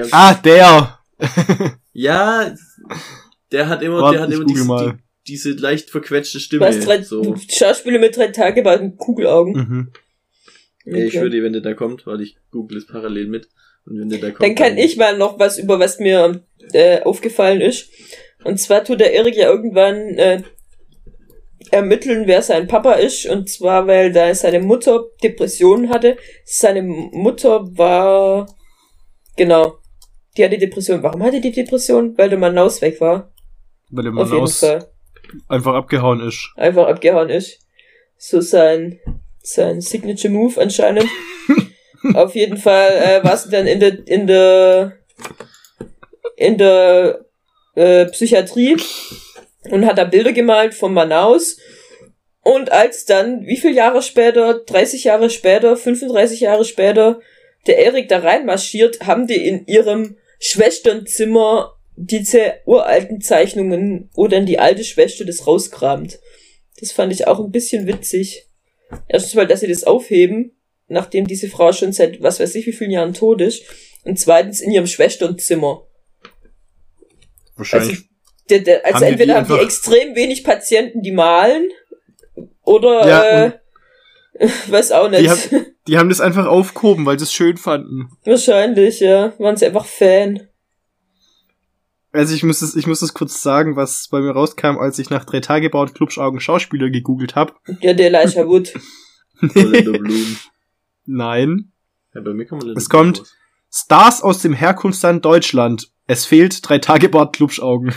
Ja, der hat immer diese leicht verquetschte Stimme. Was, Schauspieler mit 3-Tage-Bart und Kugelaugen. Mhm. Okay. Ich würde, wenn der da kommt, weil ich google es parallel mit. Und wenn der da kommt, dann kann ich mal noch was was mir aufgefallen ist. Und zwar tut der Erik ja irgendwann ermitteln, wer sein Papa ist. Und zwar, weil da seine Mutter Depressionen hatte. Seine Mutter war... Genau. Die hatte Depression. Warum hatte die Depression? Weil der Manaus weg war. Weil der Manaus einfach abgehauen ist. So sein Signature Move anscheinend. Auf jeden Fall war sie dann in der Psychiatrie und hat da Bilder gemalt von Manaus. Und als dann, wie viele Jahre später, 30 Jahre später, 35 Jahre später, der Erik da reinmarschiert, haben die in ihrem Schwesternzimmer diese uralten Zeichnungen, wo dann die alte Schwester das rauskramt. Das fand ich auch ein bisschen witzig. Erstens mal, dass sie das aufheben, nachdem diese Frau schon seit was weiß ich wie vielen Jahren tot ist. Und zweitens in ihrem Schwesternzimmer. Wahrscheinlich. Also entweder haben die extrem wenig Patienten, die malen, oder weiß auch nicht. Die haben das einfach aufgehoben, weil sie es schön fanden. Wahrscheinlich, ja. Waren sie einfach Fan. Also ich muss das kurz sagen, was bei mir rauskam, als ich nach 3 Tage baut Klubschaugen Schauspieler gegoogelt habe. Ja, der Elijah Wood. Orlando Bloom. Nein. Ja, bei mir kann man es kommt raus. Stars aus dem Herkunftsland Deutschland. Es fehlt 3 Tage Bart Klubschaugen.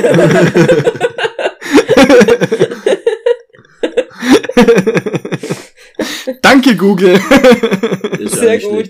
Danke, Google. Sehr gut.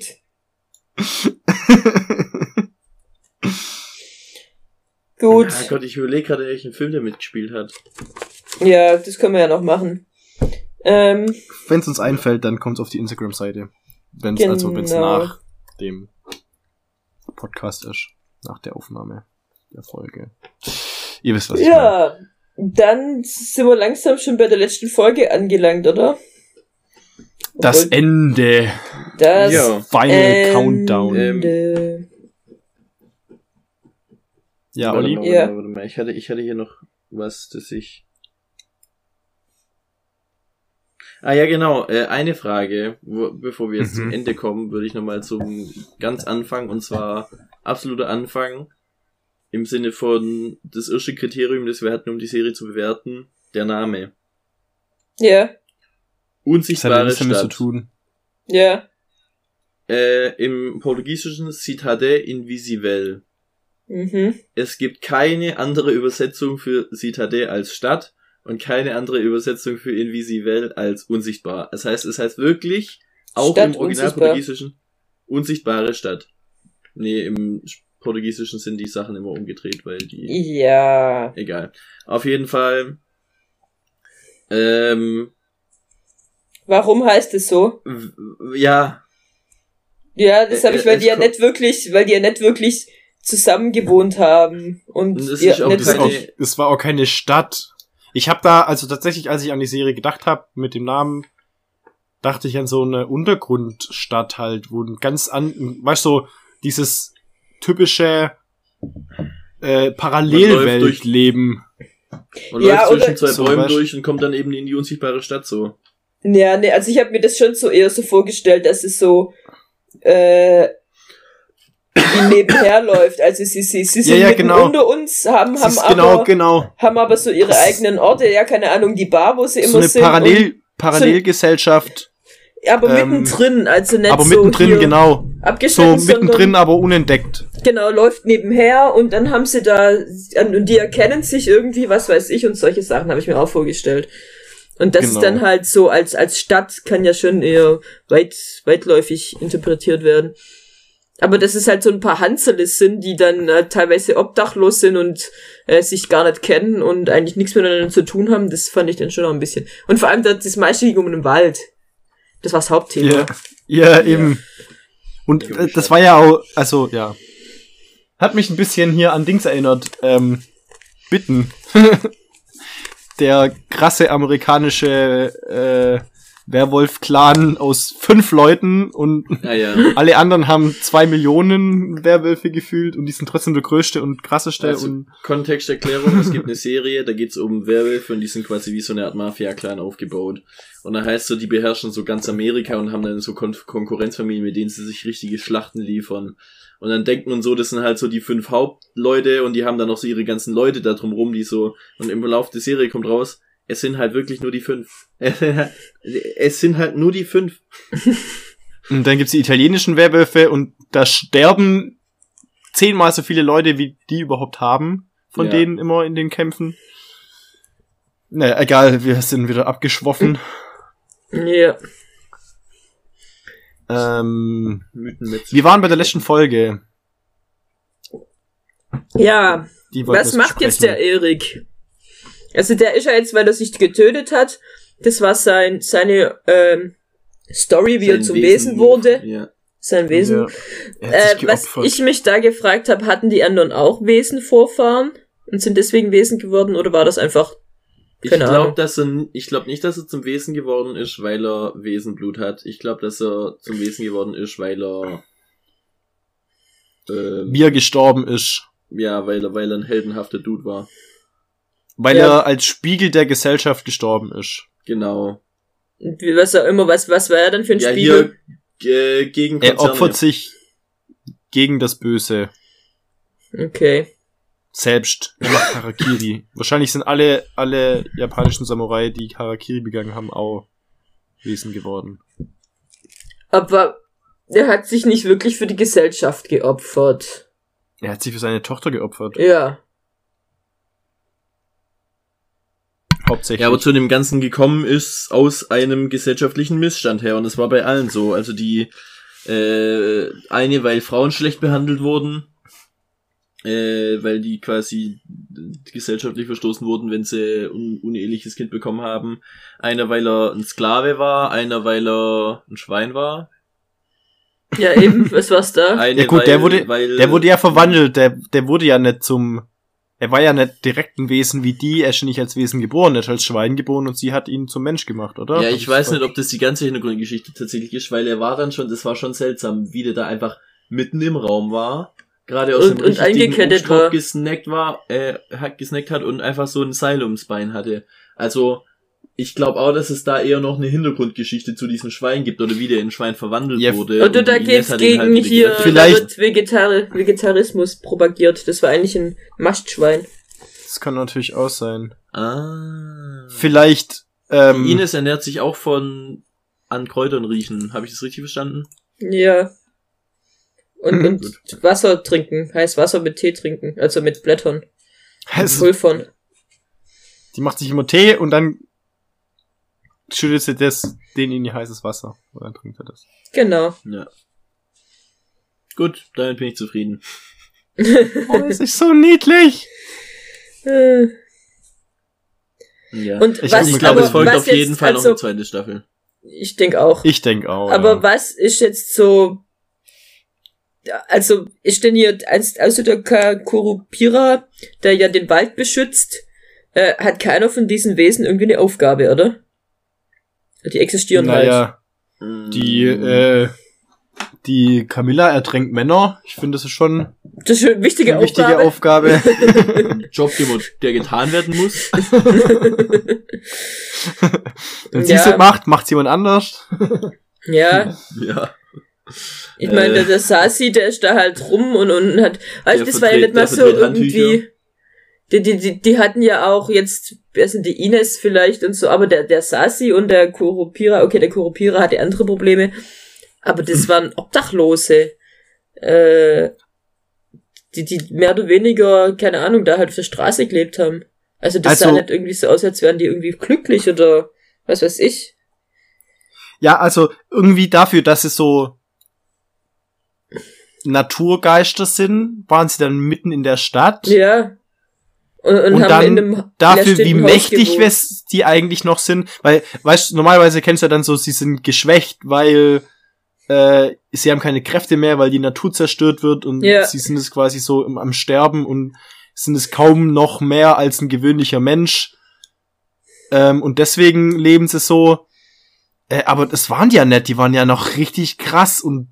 Gut. Oh Gott, ich überlege gerade, welchen Film der mitgespielt hat. Ja, das können wir ja noch machen. Wenn es uns einfällt, dann kommt es auf die Instagram-Seite. Wenn es nach dem Podcast ist. Nach der Aufnahme der Folge. Ihr wisst, was ich meine. Ja, dann sind wir langsam schon bei der letzten Folge angelangt, oder? Das Ende. Das Final Countdown. Ja, Olli? Warte mal. Ich hatte hier noch was, das ich... Ah ja, genau. Eine Frage, bevor wir jetzt zum Ende kommen, würde ich nochmal zum ganz Anfang, und zwar absoluter Anfang, im Sinne von das erste Kriterium, das wir hatten, um die Serie zu bewerten, der Name. Ja. Unsichtbare Stadt. Zu tun. Ja. Im Portugiesischen Cidade Invisível. Mhm. Es gibt keine andere Übersetzung für Cidade als Stadt und keine andere Übersetzung für Invisível als unsichtbar. Das heißt, es heißt wirklich, auch Stadt im Original Portugiesischen, unsichtbare Stadt. Nee, im Portugiesischen sind die Sachen immer umgedreht, weil die... Ja. Egal. Auf jeden Fall... Warum heißt es so? Ja. Ja, das habe ich, weil die ja nicht wirklich zusammen gewohnt haben. Und das ist auch das war auch keine Stadt. Ich habe da, also tatsächlich, als ich an die Serie gedacht habe, mit dem Namen, dachte ich an so eine Untergrundstadt halt, wo ein ganz weißt du, so dieses typische Parallelweltleben. Man läuft zwischen 2 Bäumen durch und kommt dann eben in die unsichtbare Stadt so. Ja, nee, also ich habe mir das schon so eher so vorgestellt, dass es so die nebenher läuft. Also sie sind mitten unter uns, haben aber so ihre eigenen Orte, ja, keine Ahnung, die Bar, wo sie immer sind. So eine Parallelgesellschaft. Aber mittendrin, also nicht aber so mittendrin, hier genau. abgeschnitten, so mittendrin, aber unentdeckt. Genau, läuft nebenher und dann haben sie da, und die erkennen sich irgendwie, was weiß ich, und solche Sachen habe ich mir auch vorgestellt. Und das ist dann halt so, als Stadt kann ja schon eher weitläufig interpretiert werden. Aber dass es halt so ein paar Hanseles sind, die dann teilweise obdachlos sind und sich gar nicht kennen und eigentlich nichts miteinander zu tun haben, das fand ich dann schon auch ein bisschen. Und vor allem, das meiste ging um den Wald. Das war das Hauptthema. Ja, eben. Und das war ja auch, also, ja. Hat mich ein bisschen hier an Dings erinnert. Bitten. Der krasse amerikanische Werwolf-Clan aus 5 Leuten und alle anderen haben 2 Millionen Werwölfe gefühlt und die sind trotzdem der größte und krasseste. Also, und Kontexterklärung, es gibt eine Serie, da geht's um Werwölfe und die sind quasi wie so eine Art Mafia-Clan aufgebaut. Und da heißt so, die beherrschen so ganz Amerika und haben dann so Konkurrenzfamilien, mit denen sie sich richtige Schlachten liefern. Und dann denkt man so, das sind halt so die 5 Hauptleute und die haben dann noch so ihre ganzen Leute da drumrum, die so, und im Verlauf der Serie kommt raus, es sind halt wirklich nur die 5. Es sind halt nur die 5. Und dann gibt's die italienischen Werwölfe und da sterben 10-mal so viele Leute, wie die überhaupt haben, von denen immer in den Kämpfen. Naja, egal, wir sind wieder abgeschwoffen. Ja. Wir waren bei der letzten Folge. Ja, was macht jetzt der Erik? Also der ist ja jetzt, weil er sich getötet hat, das war seine Story, wie er zum Wesen wurde. Ja. Sein Wesen. Ja. Er hat sich Was geopfert. ich mich da gefragt habe, hatten die anderen auch Wesen-Vorfahren und sind deswegen Wesen geworden oder war das einfach Ich keine Ahnung. glaube nicht, dass er zum Wesen geworden ist, weil er Wesenblut hat. Ich glaube, dass er zum Wesen geworden ist, weil er Wie er gestorben ist. weil er ein heldenhafter Dude war. Weil Ja. er als Spiegel der Gesellschaft gestorben ist. Genau. Was auch immer, was war er denn für ein Ja, Spiegel? hier gegen Er Konzerne. opfert sich gegen das Böse. Okay. Selbst. Er macht Harakiri. Wahrscheinlich sind alle japanischen Samurai, die Harakiri begangen haben, auch Wesen geworden. Aber er hat sich nicht wirklich für die Gesellschaft geopfert. Er hat sich für seine Tochter geopfert. Ja. Hauptsächlich. Ja, aber zu dem Ganzen gekommen ist aus einem gesellschaftlichen Missstand her. Und das war bei allen so. Also die eine, weil Frauen schlecht behandelt wurden, weil die quasi gesellschaftlich verstoßen wurden, wenn sie uneheliches Kind bekommen haben. Einer, weil er ein Sklave war, einer, weil er ein Schwein war. Ja, eben, was war's da? Eine, Ja gut, der wurde weil ja verwandelt, der wurde ja nicht er war ja nicht direkt ein Wesen wie die, er ist nicht als Wesen geboren, er ist als Schwein geboren und sie hat ihn zum Mensch gemacht, oder? Ja, ich weiß nicht, ob das die ganze Hintergrundgeschichte tatsächlich ist, weil er war dann schon, das war schon seltsam, wie der da einfach mitten im Raum war, gerade aus Und dem richtigen eingekettet war. gesnackt hat und einfach so ein Seil ums Bein hatte. Also, ich glaube auch, dass es da eher noch eine Hintergrundgeschichte zu diesem Schwein gibt, oder wie der in Schwein verwandelt Ja, wurde. Und da die Ines geht's hat ihn halt gegen wieder hier, gerettet. Vielleicht- da wird Vegetarismus propagiert. Das war eigentlich ein Mastschwein. Das kann natürlich auch sein. Ah. Vielleicht, Die Ines ernährt sich auch an Kräutern riechen. Habe ich das richtig verstanden? Ja. Und Gut. Wasser trinken. Heißt Wasser mit Tee trinken. Also mit Blättern. es- Pulvern. die macht sich immer Tee und dann schüttet sie den in ihr heißes Wasser. Und dann trinkt er das. Genau. Ja. Gut, damit bin ich zufrieden. Oh, es ist so niedlich! Äh, Ja. Und Ich was, glaube, glaube, aber es folgt was auf jeden jetzt, Fall noch also, eine zweite Staffel. ich denke auch. Ich denke auch. Aber ja. was ist jetzt so, also ist denn hier, also der Kurupira, der ja den Wald beschützt, hat keiner von diesen Wesen irgendwie eine Aufgabe, oder? Die existieren halt. Naja, die Camilla ertränkt Männer. Ich finde, das ist schon Das ist eine wichtige eine wichtige Aufgabe. Aufgabe. Job, der getan werden muss. Wenn sie Ja. es macht jemand anders. Ja, Ja. ich meine, der Sasi, der ist da halt rum und hat, weißt du, Der das war ja nicht mal so verträgt Handtücher. irgendwie, die hatten ja auch jetzt, wer sind die Ines vielleicht und so, aber der Sasi und der Kurupira, okay, der Kurupira hatte andere Probleme, aber das waren Obdachlose, die mehr oder weniger, keine Ahnung, da halt auf der Straße gelebt haben. Also das sah Also- nicht irgendwie so aus, als wären die irgendwie glücklich oder was weiß ich. Ja, also irgendwie dafür, dass es so Naturgeister sind, waren sie dann mitten in der Stadt. Ja. Und Und haben dann in einem dafür, wie leerstehenden Haus mächtig gewohnt. die eigentlich noch sind. Weil, weißt du, normalerweise kennst du ja dann so, sie sind geschwächt, weil sie haben keine Kräfte mehr, weil die Natur zerstört wird und Ja. sie sind es quasi so am Sterben und sind es kaum noch mehr als ein gewöhnlicher Mensch. Und deswegen leben sie so. Aber das waren die ja nicht, die waren ja noch richtig krass und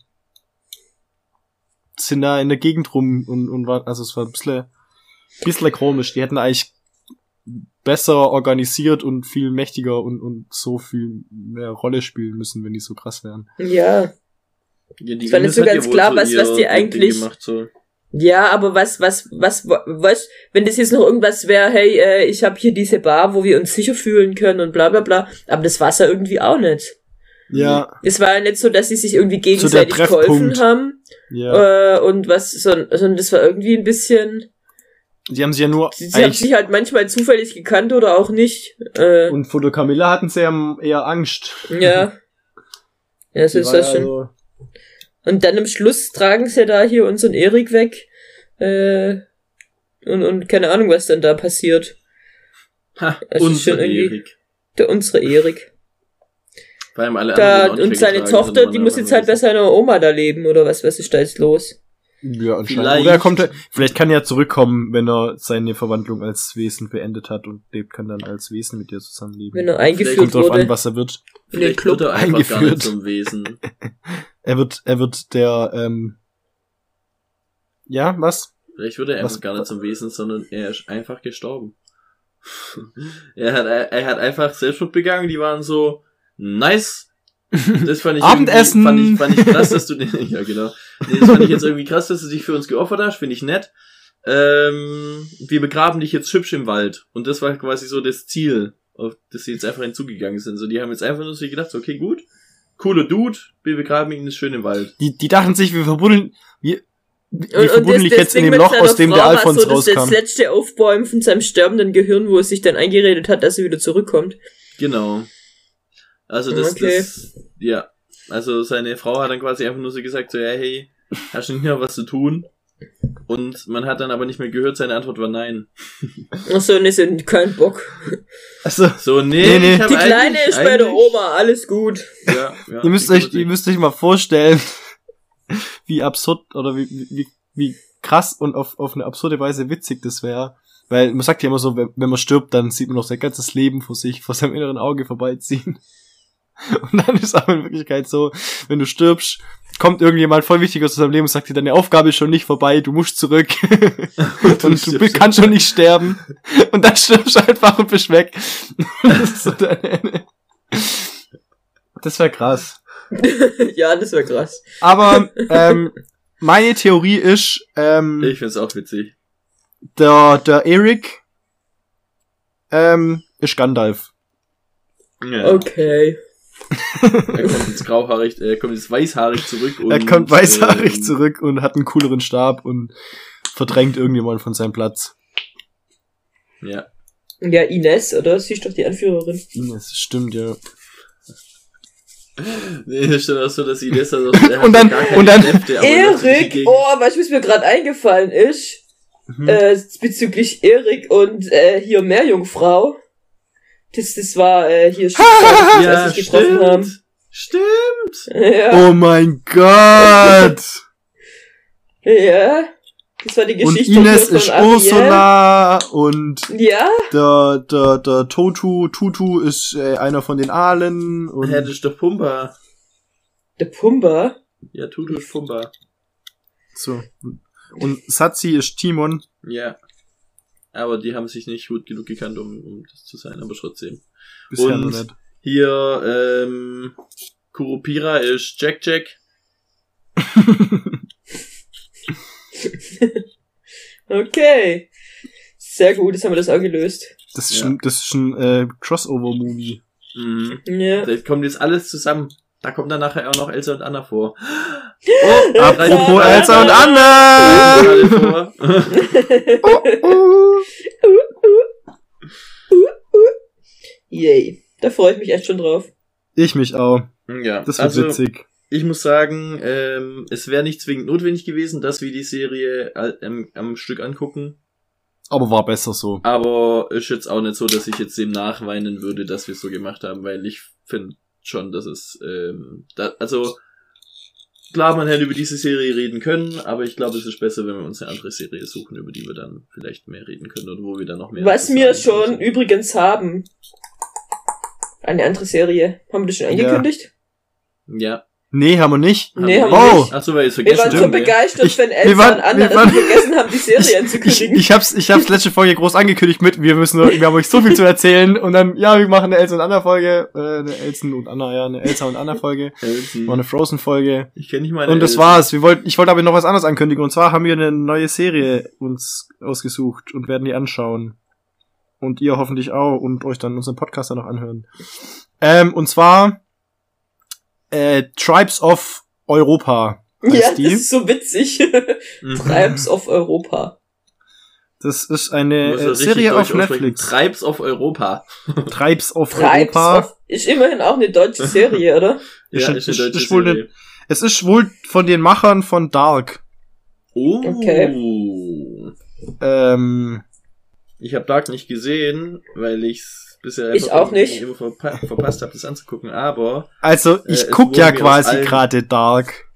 sind da in der Gegend rum und waren, also es war ein bisschen komisch. Die hätten eigentlich besser organisiert und viel mächtiger und so viel mehr Rolle spielen müssen, wenn die so krass wären. Ja. Ja, die Es war nicht Ines so hat ja ganz wohl klar, so was ihr die Ding eigentlich- gemacht, so. Ja, aber was, wenn das jetzt noch irgendwas wäre, hey, ich habe hier diese Bar, wo wir uns sicher fühlen können und bla bla bla, aber das war's ja irgendwie auch nicht. Ja, Es war ja nicht so, dass sie sich irgendwie gegenseitig Treffpunkt. geholfen haben, ja. und was, sondern das war irgendwie ein bisschen, Die haben sie ja nur sie haben sich halt manchmal zufällig gekannt oder auch nicht, und vor der Camilla hatten sie ja eher Angst. ja. Ja, so Die ist war das ja schon. so- Und dann am Schluss tragen sie da hier unseren Erik weg. Und keine Ahnung, was dann da passiert. Ha, Also unser schon irgendwie- Erik. Unsere Erik. Vor allem alle anderen auch nicht Und seine weggetragen, Tochter, sondern die man muss einfach jetzt nur halt bei seiner Oma da leben, oder was ist da jetzt los? Ja, anscheinend. Vielleicht- Oder vielleicht kann er zurückkommen, wenn er seine Verwandlung als Wesen beendet hat und kann dann als Wesen mit ihr zusammenleben. Wenn er Vielleicht eingeführt Kommt drauf an, wurde. was er wird. in den Vielleicht Club wird er einfach gar eingeführt. nicht zum Wesen. Er wird der, ja, was? Vielleicht wird er einfach Was- gar nicht zum Wesen, sondern er ist einfach gestorben. er hat einfach Selbstmord begangen, die waren so, nice. Das fand ich Abendessen! irgendwie- fand ich krass, dass du den, ja genau. Nee, das fand ich jetzt irgendwie krass, dass du dich für uns geopfert hast, finde ich nett. Wir begraben dich jetzt hübsch im Wald. Und das war quasi so das Ziel, auf das sie jetzt einfach hinzugegangen sind. So, die haben jetzt einfach nur so gedacht, so, okay, gut, cooler Dude, wir begraben ihn jetzt schön im Wald. Die dachten sich, wir verbuddeln Und dich jetzt in Ding dem mit Loch, seiner aus dem Frau der war Alfons so, das rauskam. letzte Aufbäumen von seinem sterbenden Gehirn, wo es sich dann eingeredet hat, dass er wieder zurückkommt. Genau. Also Okay. ja. Also seine Frau hat dann quasi einfach nur so gesagt, so, ja, hey, hast du nicht mehr was zu tun? Und man hat dann aber nicht mehr gehört, seine Antwort war nein. Achso, ne, sind kein Bock. Also, So, nee, Nee. ich hab Die Kleine ist bei der eigentlich- Oma, alles gut. Ja, ja, ihr müsst euch mal vorstellen, wie absurd oder wie krass und auf eine absurde Weise witzig das wäre. Weil man sagt ja immer so, wenn man stirbt, dann sieht man noch sein ganzes Leben vor seinem inneren Auge vorbeiziehen. Und dann ist aber in Wirklichkeit so, wenn du stirbst, kommt irgendjemand voll wichtig aus deinem Leben und sagt dir, deine Aufgabe ist schon nicht vorbei, du musst zurück. und du kannst schon nicht sterben. Und dann stirbst du einfach und bist weg. Das ist so deine Ende. Das wäre krass. Ja, das wäre krass. Aber meine Theorie ist, Ich find's auch witzig. der Eric ist Gandalf. Ja. Okay. Er kommt jetzt grauhaarig, er kommt jetzt weißhaarig zurück und, Er kommt weißhaarig zurück und hat einen cooleren Stab und verdrängt irgendjemand von seinem Platz. Ja. Ja, Ines, oder? Sie ist doch die Anführerin. Das stimmt, ja. Nee, das ist dann auch so, dass sie das also, Und dann- und dann- Erik! Oh, weißt du, was mir gerade eingefallen ist? Mhm. Bezüglich Erik und hier Meerjungfrau. Das war hier Schicksal, ja, als sie sich getroffen haben. Stimmt. Ja, Oh mein Gott! ja. Das war die Und Geschichte Ines hier ist von Ariel. Ursula und Ja, der Tutu ist einer von den Aalen und Ja, das ist doch Pumba. der Pumba. Ja, Tutu ist Pumba. so. Und Satzi ist Timon. Ja. Aber die haben sich nicht gut genug gekannt, um das zu sein, aber trotzdem. Bisher Und- noch nicht. Hier, Kurupira ist Jack. Okay. Sehr gut, jetzt haben wir das auch gelöst. Das ist Ja. ein Crossover-Movie. Mhm. Ja. Da kommt jetzt alles zusammen. Da kommt dann nachher auch noch Elsa und Anna vor. Apropos Ja. Elsa und Anna! Alle vor. Yay. Da freue ich mich echt schon drauf. Ich mich auch. Ja, Das wird also, witzig. ich muss sagen, es wäre nicht zwingend notwendig gewesen, dass wir die Serie am Stück angucken. Aber war besser so. Aber ist jetzt auch nicht so, dass ich jetzt dem nachweinen würde, dass wir es so gemacht haben, weil ich finde schon, dass es, also, klar, man hätte über diese Serie reden können, aber ich glaube, es ist besser, wenn wir uns eine andere Serie suchen, über die wir dann vielleicht mehr reden können oder wo wir dann noch mehr Was dazu wir sagen schon können. übrigens haben. Eine andere Serie. Haben wir das schon angekündigt? Ja. Nee, haben wir nicht. Nee, haben wir wir Oh, nicht. Ach so, weil es Wir vergessen waren so haben, ja. begeistert, Ich- wenn wir Elsa waren- und Anna wir dass waren- wir vergessen haben, die Serie anzukündigen. Ich hab's letzte Folge groß angekündigt mit, wir haben euch so viel zu erzählen und dann, ja, wir machen eine Elsa und Anna Folge, eine Elsa und Anna Folge, Elsen. noch eine Frozen Folge. Ich kenne nicht meine Und das Elsen. war's. Ich wollte aber noch was anderes ankündigen und zwar haben wir eine neue Serie uns ausgesucht und werden die anschauen. Und ihr hoffentlich auch und euch dann unseren Podcast dann noch anhören. Und zwar Tribes of Europa. heißt Ja, die. das ist so witzig. Mhm. Tribes of Europa. Das ist Du eine musst das richtig Serie deutsch auf aussprechen. Netflix. Tribes of Europa. Tribes of Tribes Europa. of... Ist immerhin auch eine deutsche Serie, oder? Ja, Ist- ist eine deutsche ist wohl Serie. Es ist wohl von den Machern von Dark. Oh. Okay. Ich habe Dark nicht gesehen, weil ich's bisher Ich auch nicht. immer verpasst habe, das anzugucken, aber Also, ich guck ja quasi gerade Dark.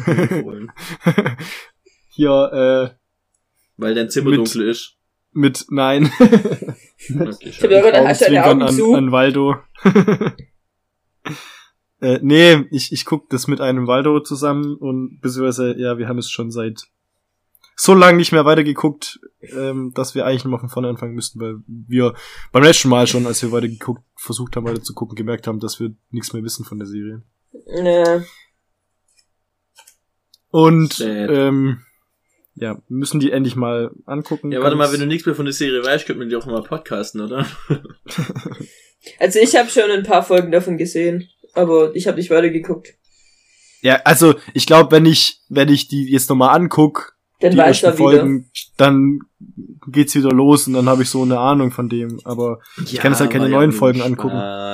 Hier, weil dein Zimmer dunkel ist. Nein. Okay, Ich hab ja gerade deine Augen zu. An Waldo. Nee, ich guck das mit einem Waldo zusammen und beziehungsweise, ja, wir haben es schon seit so lange nicht mehr weitergeguckt, dass wir eigentlich nochmal von vorne anfangen müssten, weil wir beim letzten Mal schon, als wir versucht haben weiter zu gucken, gemerkt haben, dass wir nichts mehr wissen von der Serie. Ja. Und, ja, müssen die endlich mal angucken. Ja, warte mal, wenn du nichts mehr von der Serie weißt, könnten wir die auch mal podcasten, oder? Also ich habe schon ein paar Folgen davon gesehen, aber ich habe nicht weitergeguckt. Ja, also ich glaube, wenn ich die jetzt nochmal anguck, Dann die weiß ersten er Folgen, wieder. dann geht's wieder los und dann habe ich so eine Ahnung von dem. Aber ich kann jetzt halt keine neuen Folgen angucken.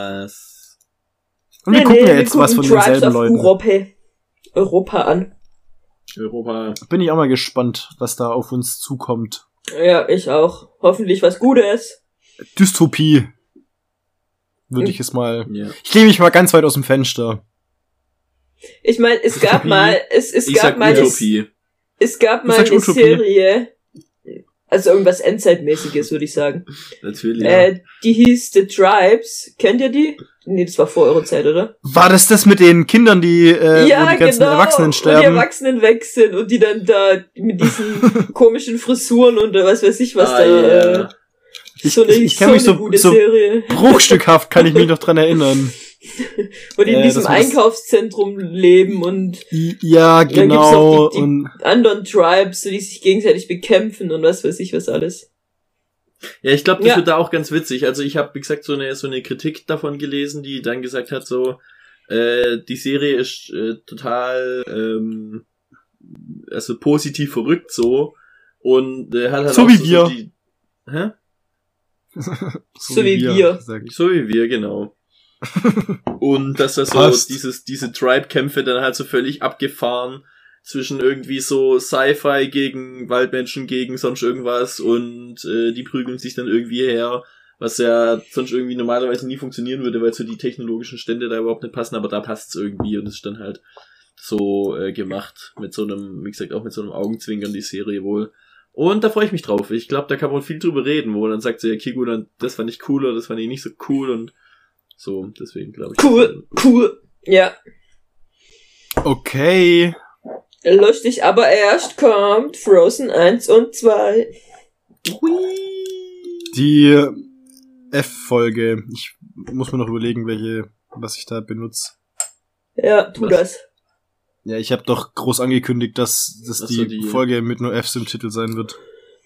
Und wir gucken ja jetzt was von Tribes denselben of Leuten. Europa an. Bin ich auch mal gespannt, was da auf uns zukommt. Ja, ich auch. Hoffentlich was Gutes. Dystopie. Würde ich es mal. Ja. Ich lehne mich mal ganz weit aus dem Fenster. Ich meine, es gab mal, Ich sag Utopie. Es gab mal eine Serie, also irgendwas Endzeitmäßiges, würde ich sagen. Natürlich. Ja. Die hieß The Tribes. Kennt ihr die? Nee, das war vor eurer Zeit, oder? War das mit den Kindern, die, wo die ganzen Erwachsenen sterben? Und die Erwachsenen weg sind und die dann da mit diesen komischen Frisuren und was weiß ich was ja. Ich kann mich so Serie. bruchstückhaft kann ich mich noch dran erinnern. Wo die in diesem Einkaufszentrum leben und ja, genau. Dann gibt's noch die anderen Tribes, die sich gegenseitig bekämpfen und was weiß ich was alles. Ja, ich glaube, das wird da auch ganz witzig. Also ich habe, wie gesagt, so eine Kritik davon gelesen, die dann gesagt hat, so die Serie ist total also positiv verrückt so und hat halt so auch wie so wir. Hä? So wie wir. So wie wir, genau. Und dass das so diese Tribe-Kämpfe dann halt so völlig abgefahren zwischen irgendwie so Sci-Fi gegen Waldmenschen gegen sonst irgendwas und die prügeln sich dann irgendwie her, was ja sonst irgendwie normalerweise nie funktionieren würde, weil so die technologischen Stände da überhaupt nicht passen, aber da passt's irgendwie und es ist dann halt so gemacht mit so einem, wie gesagt, auch mit so einem Augenzwinkern die Serie wohl. Und da freue ich mich drauf. Ich glaube, da kann man viel drüber reden, wo man dann sagt so, ja, Kiku, dann das fand ich cool oder das fand ich nicht so cool und so, deswegen glaube ich. Cool, ja. Okay. Lustig, aber erst kommt Frozen 1 und 2. Die F-Folge. Ich muss mir noch überlegen, was ich da benutze. Ja, tu das. Ja, ich habe doch groß angekündigt, dass die Folge mit nur Fs im Titel sein wird.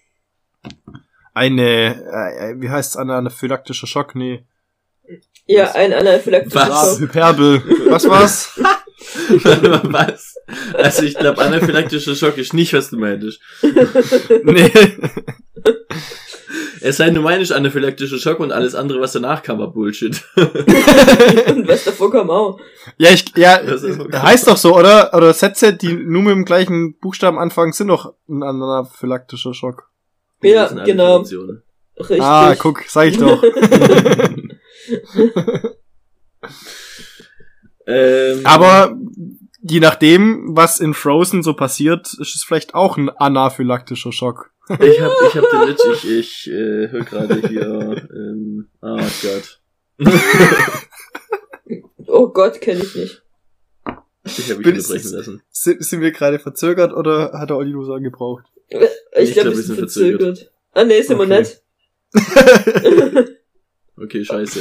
Wie heißt's, anaphylaktischer Schock? Nee. Ja, ein anaphylaktischer Schock. Hyperbel. Was war's? Was? Also ich glaube, anaphylaktischer Schock ist nicht, was du meintest. Nee. Es sei nur meinisch anaphylaktischer Schock und alles andere, was danach kam, war Bullshit. Und was davor kam auch. Ja, heißt doch so, oder? Oder Sätze, die nur mit dem gleichen Buchstaben anfangen, sind doch ein anaphylaktischer Schock. Ja, genau. Richtig. Ah, guck, sag ich doch. Aber je nachdem, was in Frozen so passiert, ist es vielleicht auch ein anaphylaktischer Schock. Ich hab den Witz, ich höre gerade hier, oh Gott. Oh Gott, kenn ich nicht. Ich habe mich unterbrechen lassen. Sind wir gerade verzögert oder hat der Olli nur so gebraucht? Ich glaube, wir sind verzögert. Ah, nee, sind wir nicht. Okay, scheiße.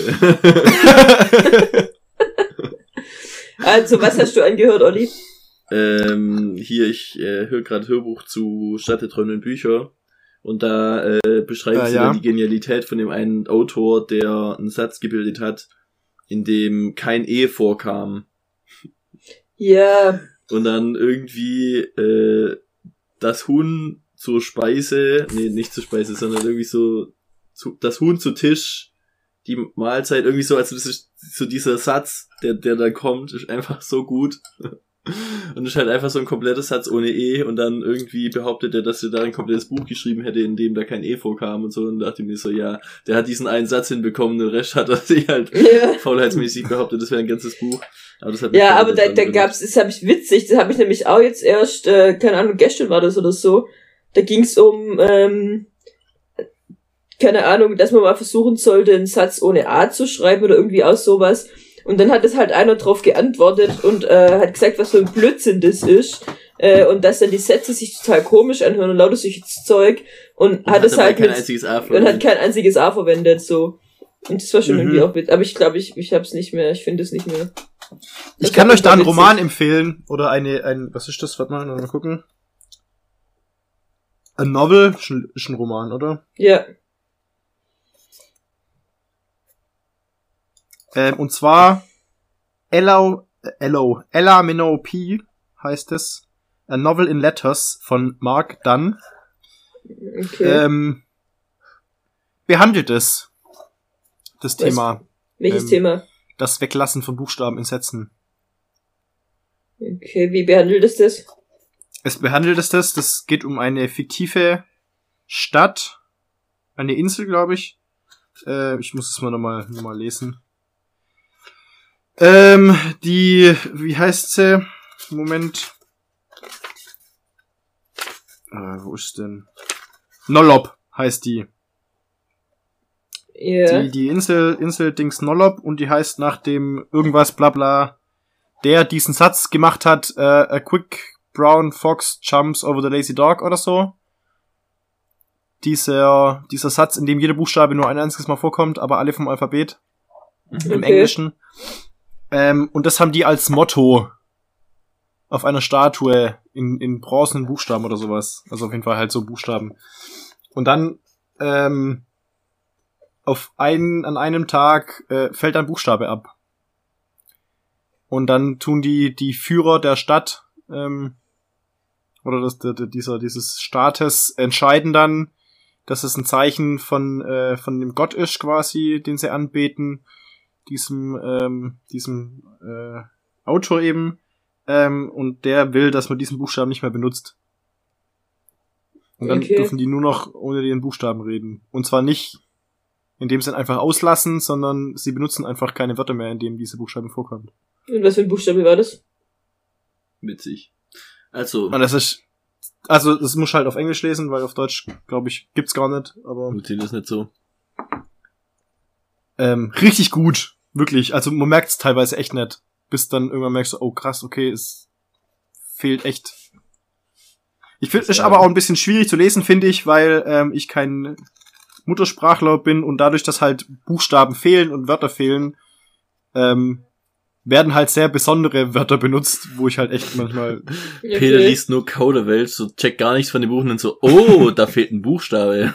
Also, was hast du angehört, Olli? Hier, ich höre gerade Hörbuch zu Stadt der träumenden Bücher und da beschreibt sie dann die Genialität von dem einen Autor, der einen Satz gebildet hat, in dem kein E vorkam. Ja. Und dann irgendwie das Huhn zur Speise, nee, nicht zur Speise, sondern irgendwie so das Huhn zu Tisch, die Mahlzeit irgendwie so, also das ist so dieser Satz, der da kommt, ist einfach so gut. Und es ist halt einfach so ein kompletter Satz ohne E und dann irgendwie behauptet er, dass er da ein komplettes Buch geschrieben hätte, in dem da kein E vorkam und so. Und dachte mir so, ja, der hat diesen einen Satz hinbekommen, den Rest hat er sich halt faulheitsmäßig behauptet, das wäre ein ganzes Buch. Aber das hat ja, aber da gab's, das habe ich witzig, das habe ich nämlich auch jetzt erst, keine Ahnung, gestern war das oder so. Da ging's um, keine Ahnung, dass man mal versuchen sollte, einen Satz ohne A zu schreiben oder irgendwie auch sowas. Und dann hat es halt einer drauf geantwortet und hat gesagt, was für ein Blödsinn das ist. Und dass dann die Sätze sich total komisch anhören und lauter solches Zeug. Und hat es halt kein einziges A verwendet. Und hat kein einziges A verwendet, so. Und das war schon irgendwie auch witzig. Aber ich glaube, ich hab's nicht mehr, ich finde es nicht mehr. Ich kann euch da einen Roman empfehlen. Oder was ist das? Warte mal gucken. Ein Novel? Ist ein Roman, oder? Ja. Und zwar Ella Minnow P. heißt es. A Novel in Letters von Mark Dunn. Okay. Behandelt es. Das Thema. Welches Thema? Das Weglassen von Buchstaben in Sätzen. Okay, wie behandelt es das? Es behandelt es das. Das geht um eine fiktive Stadt. Eine Insel, glaube ich. Ich muss es mal nochmal lesen. Wie heißt sie? Moment. Wo ist denn? Nolob heißt die. Ja. Die Insel Dings Nolob und die heißt nach dem irgendwas blabla, der diesen Satz gemacht hat, a quick brown fox jumps over the lazy dog oder so. Dieser Satz, in dem jeder Buchstabe nur ein einziges Mal vorkommt, aber alle vom Alphabet. Im Englischen. Und das haben die als Motto auf einer Statue in bronzenen Buchstaben oder sowas. Also auf jeden Fall halt so Buchstaben. Und dann an einem Tag fällt ein Buchstabe ab. Und dann tun die Führer der Stadt oder dieses Staates entscheiden dann, dass es ein Zeichen von dem Gott ist quasi, den sie anbeten, diesem Autor eben, und der will, dass man diesen Buchstaben nicht mehr benutzt. Und dann dürfen die nur noch ohne den Buchstaben reden. Und zwar nicht, indem sie ihn einfach auslassen, sondern sie benutzen einfach keine Wörter mehr, in denen diese Buchstaben vorkommen. Und was für ein Buchstabe war das? Witzig. Also. Und das muss halt auf Englisch lesen, weil auf Deutsch, glaube ich, gibt's gar nicht, aber. Gut, das nicht so. Richtig gut. Wirklich. Also man merkt's teilweise echt nicht. Bis dann irgendwann merkst du, oh krass, okay, es fehlt echt. Ich finde es aber auch ein bisschen schwierig zu lesen, finde ich, weil ich kein Muttersprachler bin und dadurch, dass halt Buchstaben fehlen und Wörter fehlen, werden halt sehr besondere Wörter benutzt, wo ich halt echt manchmal... Okay. Peter liest nur Kauderwelsch, so checkt gar nichts von dem Buch und dann so, oh, da fehlt ein Buchstabe.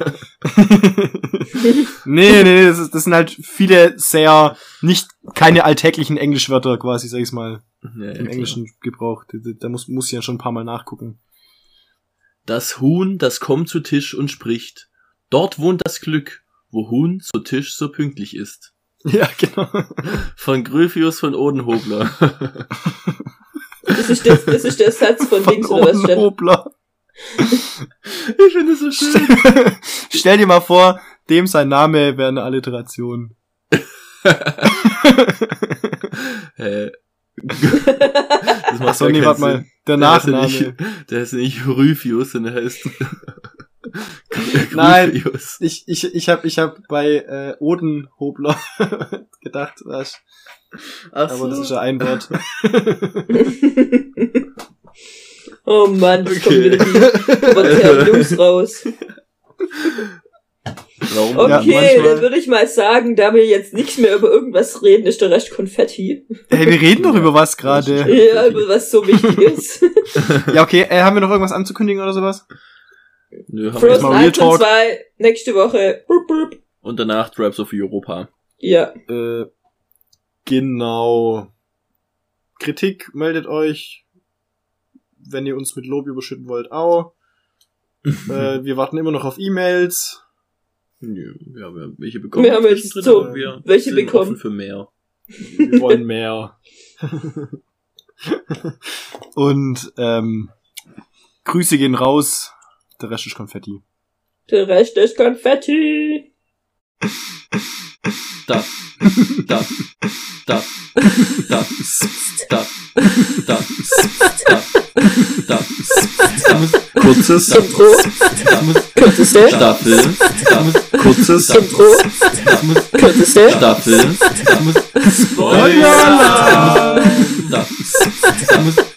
Nee, das sind halt viele keine alltäglichen Englischwörter quasi, sag ich's mal, ja, im Englischen gebraucht. Da muss ich ja schon ein paar Mal nachgucken. Das Huhn, das kommt zu Tisch und spricht. Dort wohnt das Glück, wo Huhn zu Tisch so pünktlich ist. Ja, genau. Von Gryphius von Odenhobler. Das ist der Satz von Dings oder was steht? Odenhobler. Ich finde es so schön. Stell dir mal vor, dem sein Name wäre eine Alliteration. Das macht so, warte mal. Der Nachname. Der heißt nicht Gryphius, sondern der heißt Nein, ich hab bei Odenhobler gedacht, was? Aber das ist ja ein Wort. Oh Mann, das kommt wieder die News raus. Okay, dann würde ich mal sagen, da wir jetzt nicht mehr über irgendwas reden, ist der Rest Konfetti. Hey, wir reden doch über was gerade. Ja, über was so wichtig ist. Ja, okay, haben wir noch irgendwas anzukündigen oder sowas? Nö, haben Frozen 1 und 2, nächste Woche. Und danach Tribes of Europa. Ja. Genau. Kritik, meldet euch. Wenn ihr uns mit Lob überschütten wollt, auch. Wir warten immer noch auf E-Mails. Ja, welche bekommen wir haben jetzt so, welche sind bekommen offen für mehr. Wir wollen mehr. Und Grüße gehen raus. Der Rest ist Konfetti. Der Rest ist Konfetti. Da. Kurzes Intro. Kürzeste Staffel. Kurzes Intro. Kürzeste Staffel. Spoiler! Da.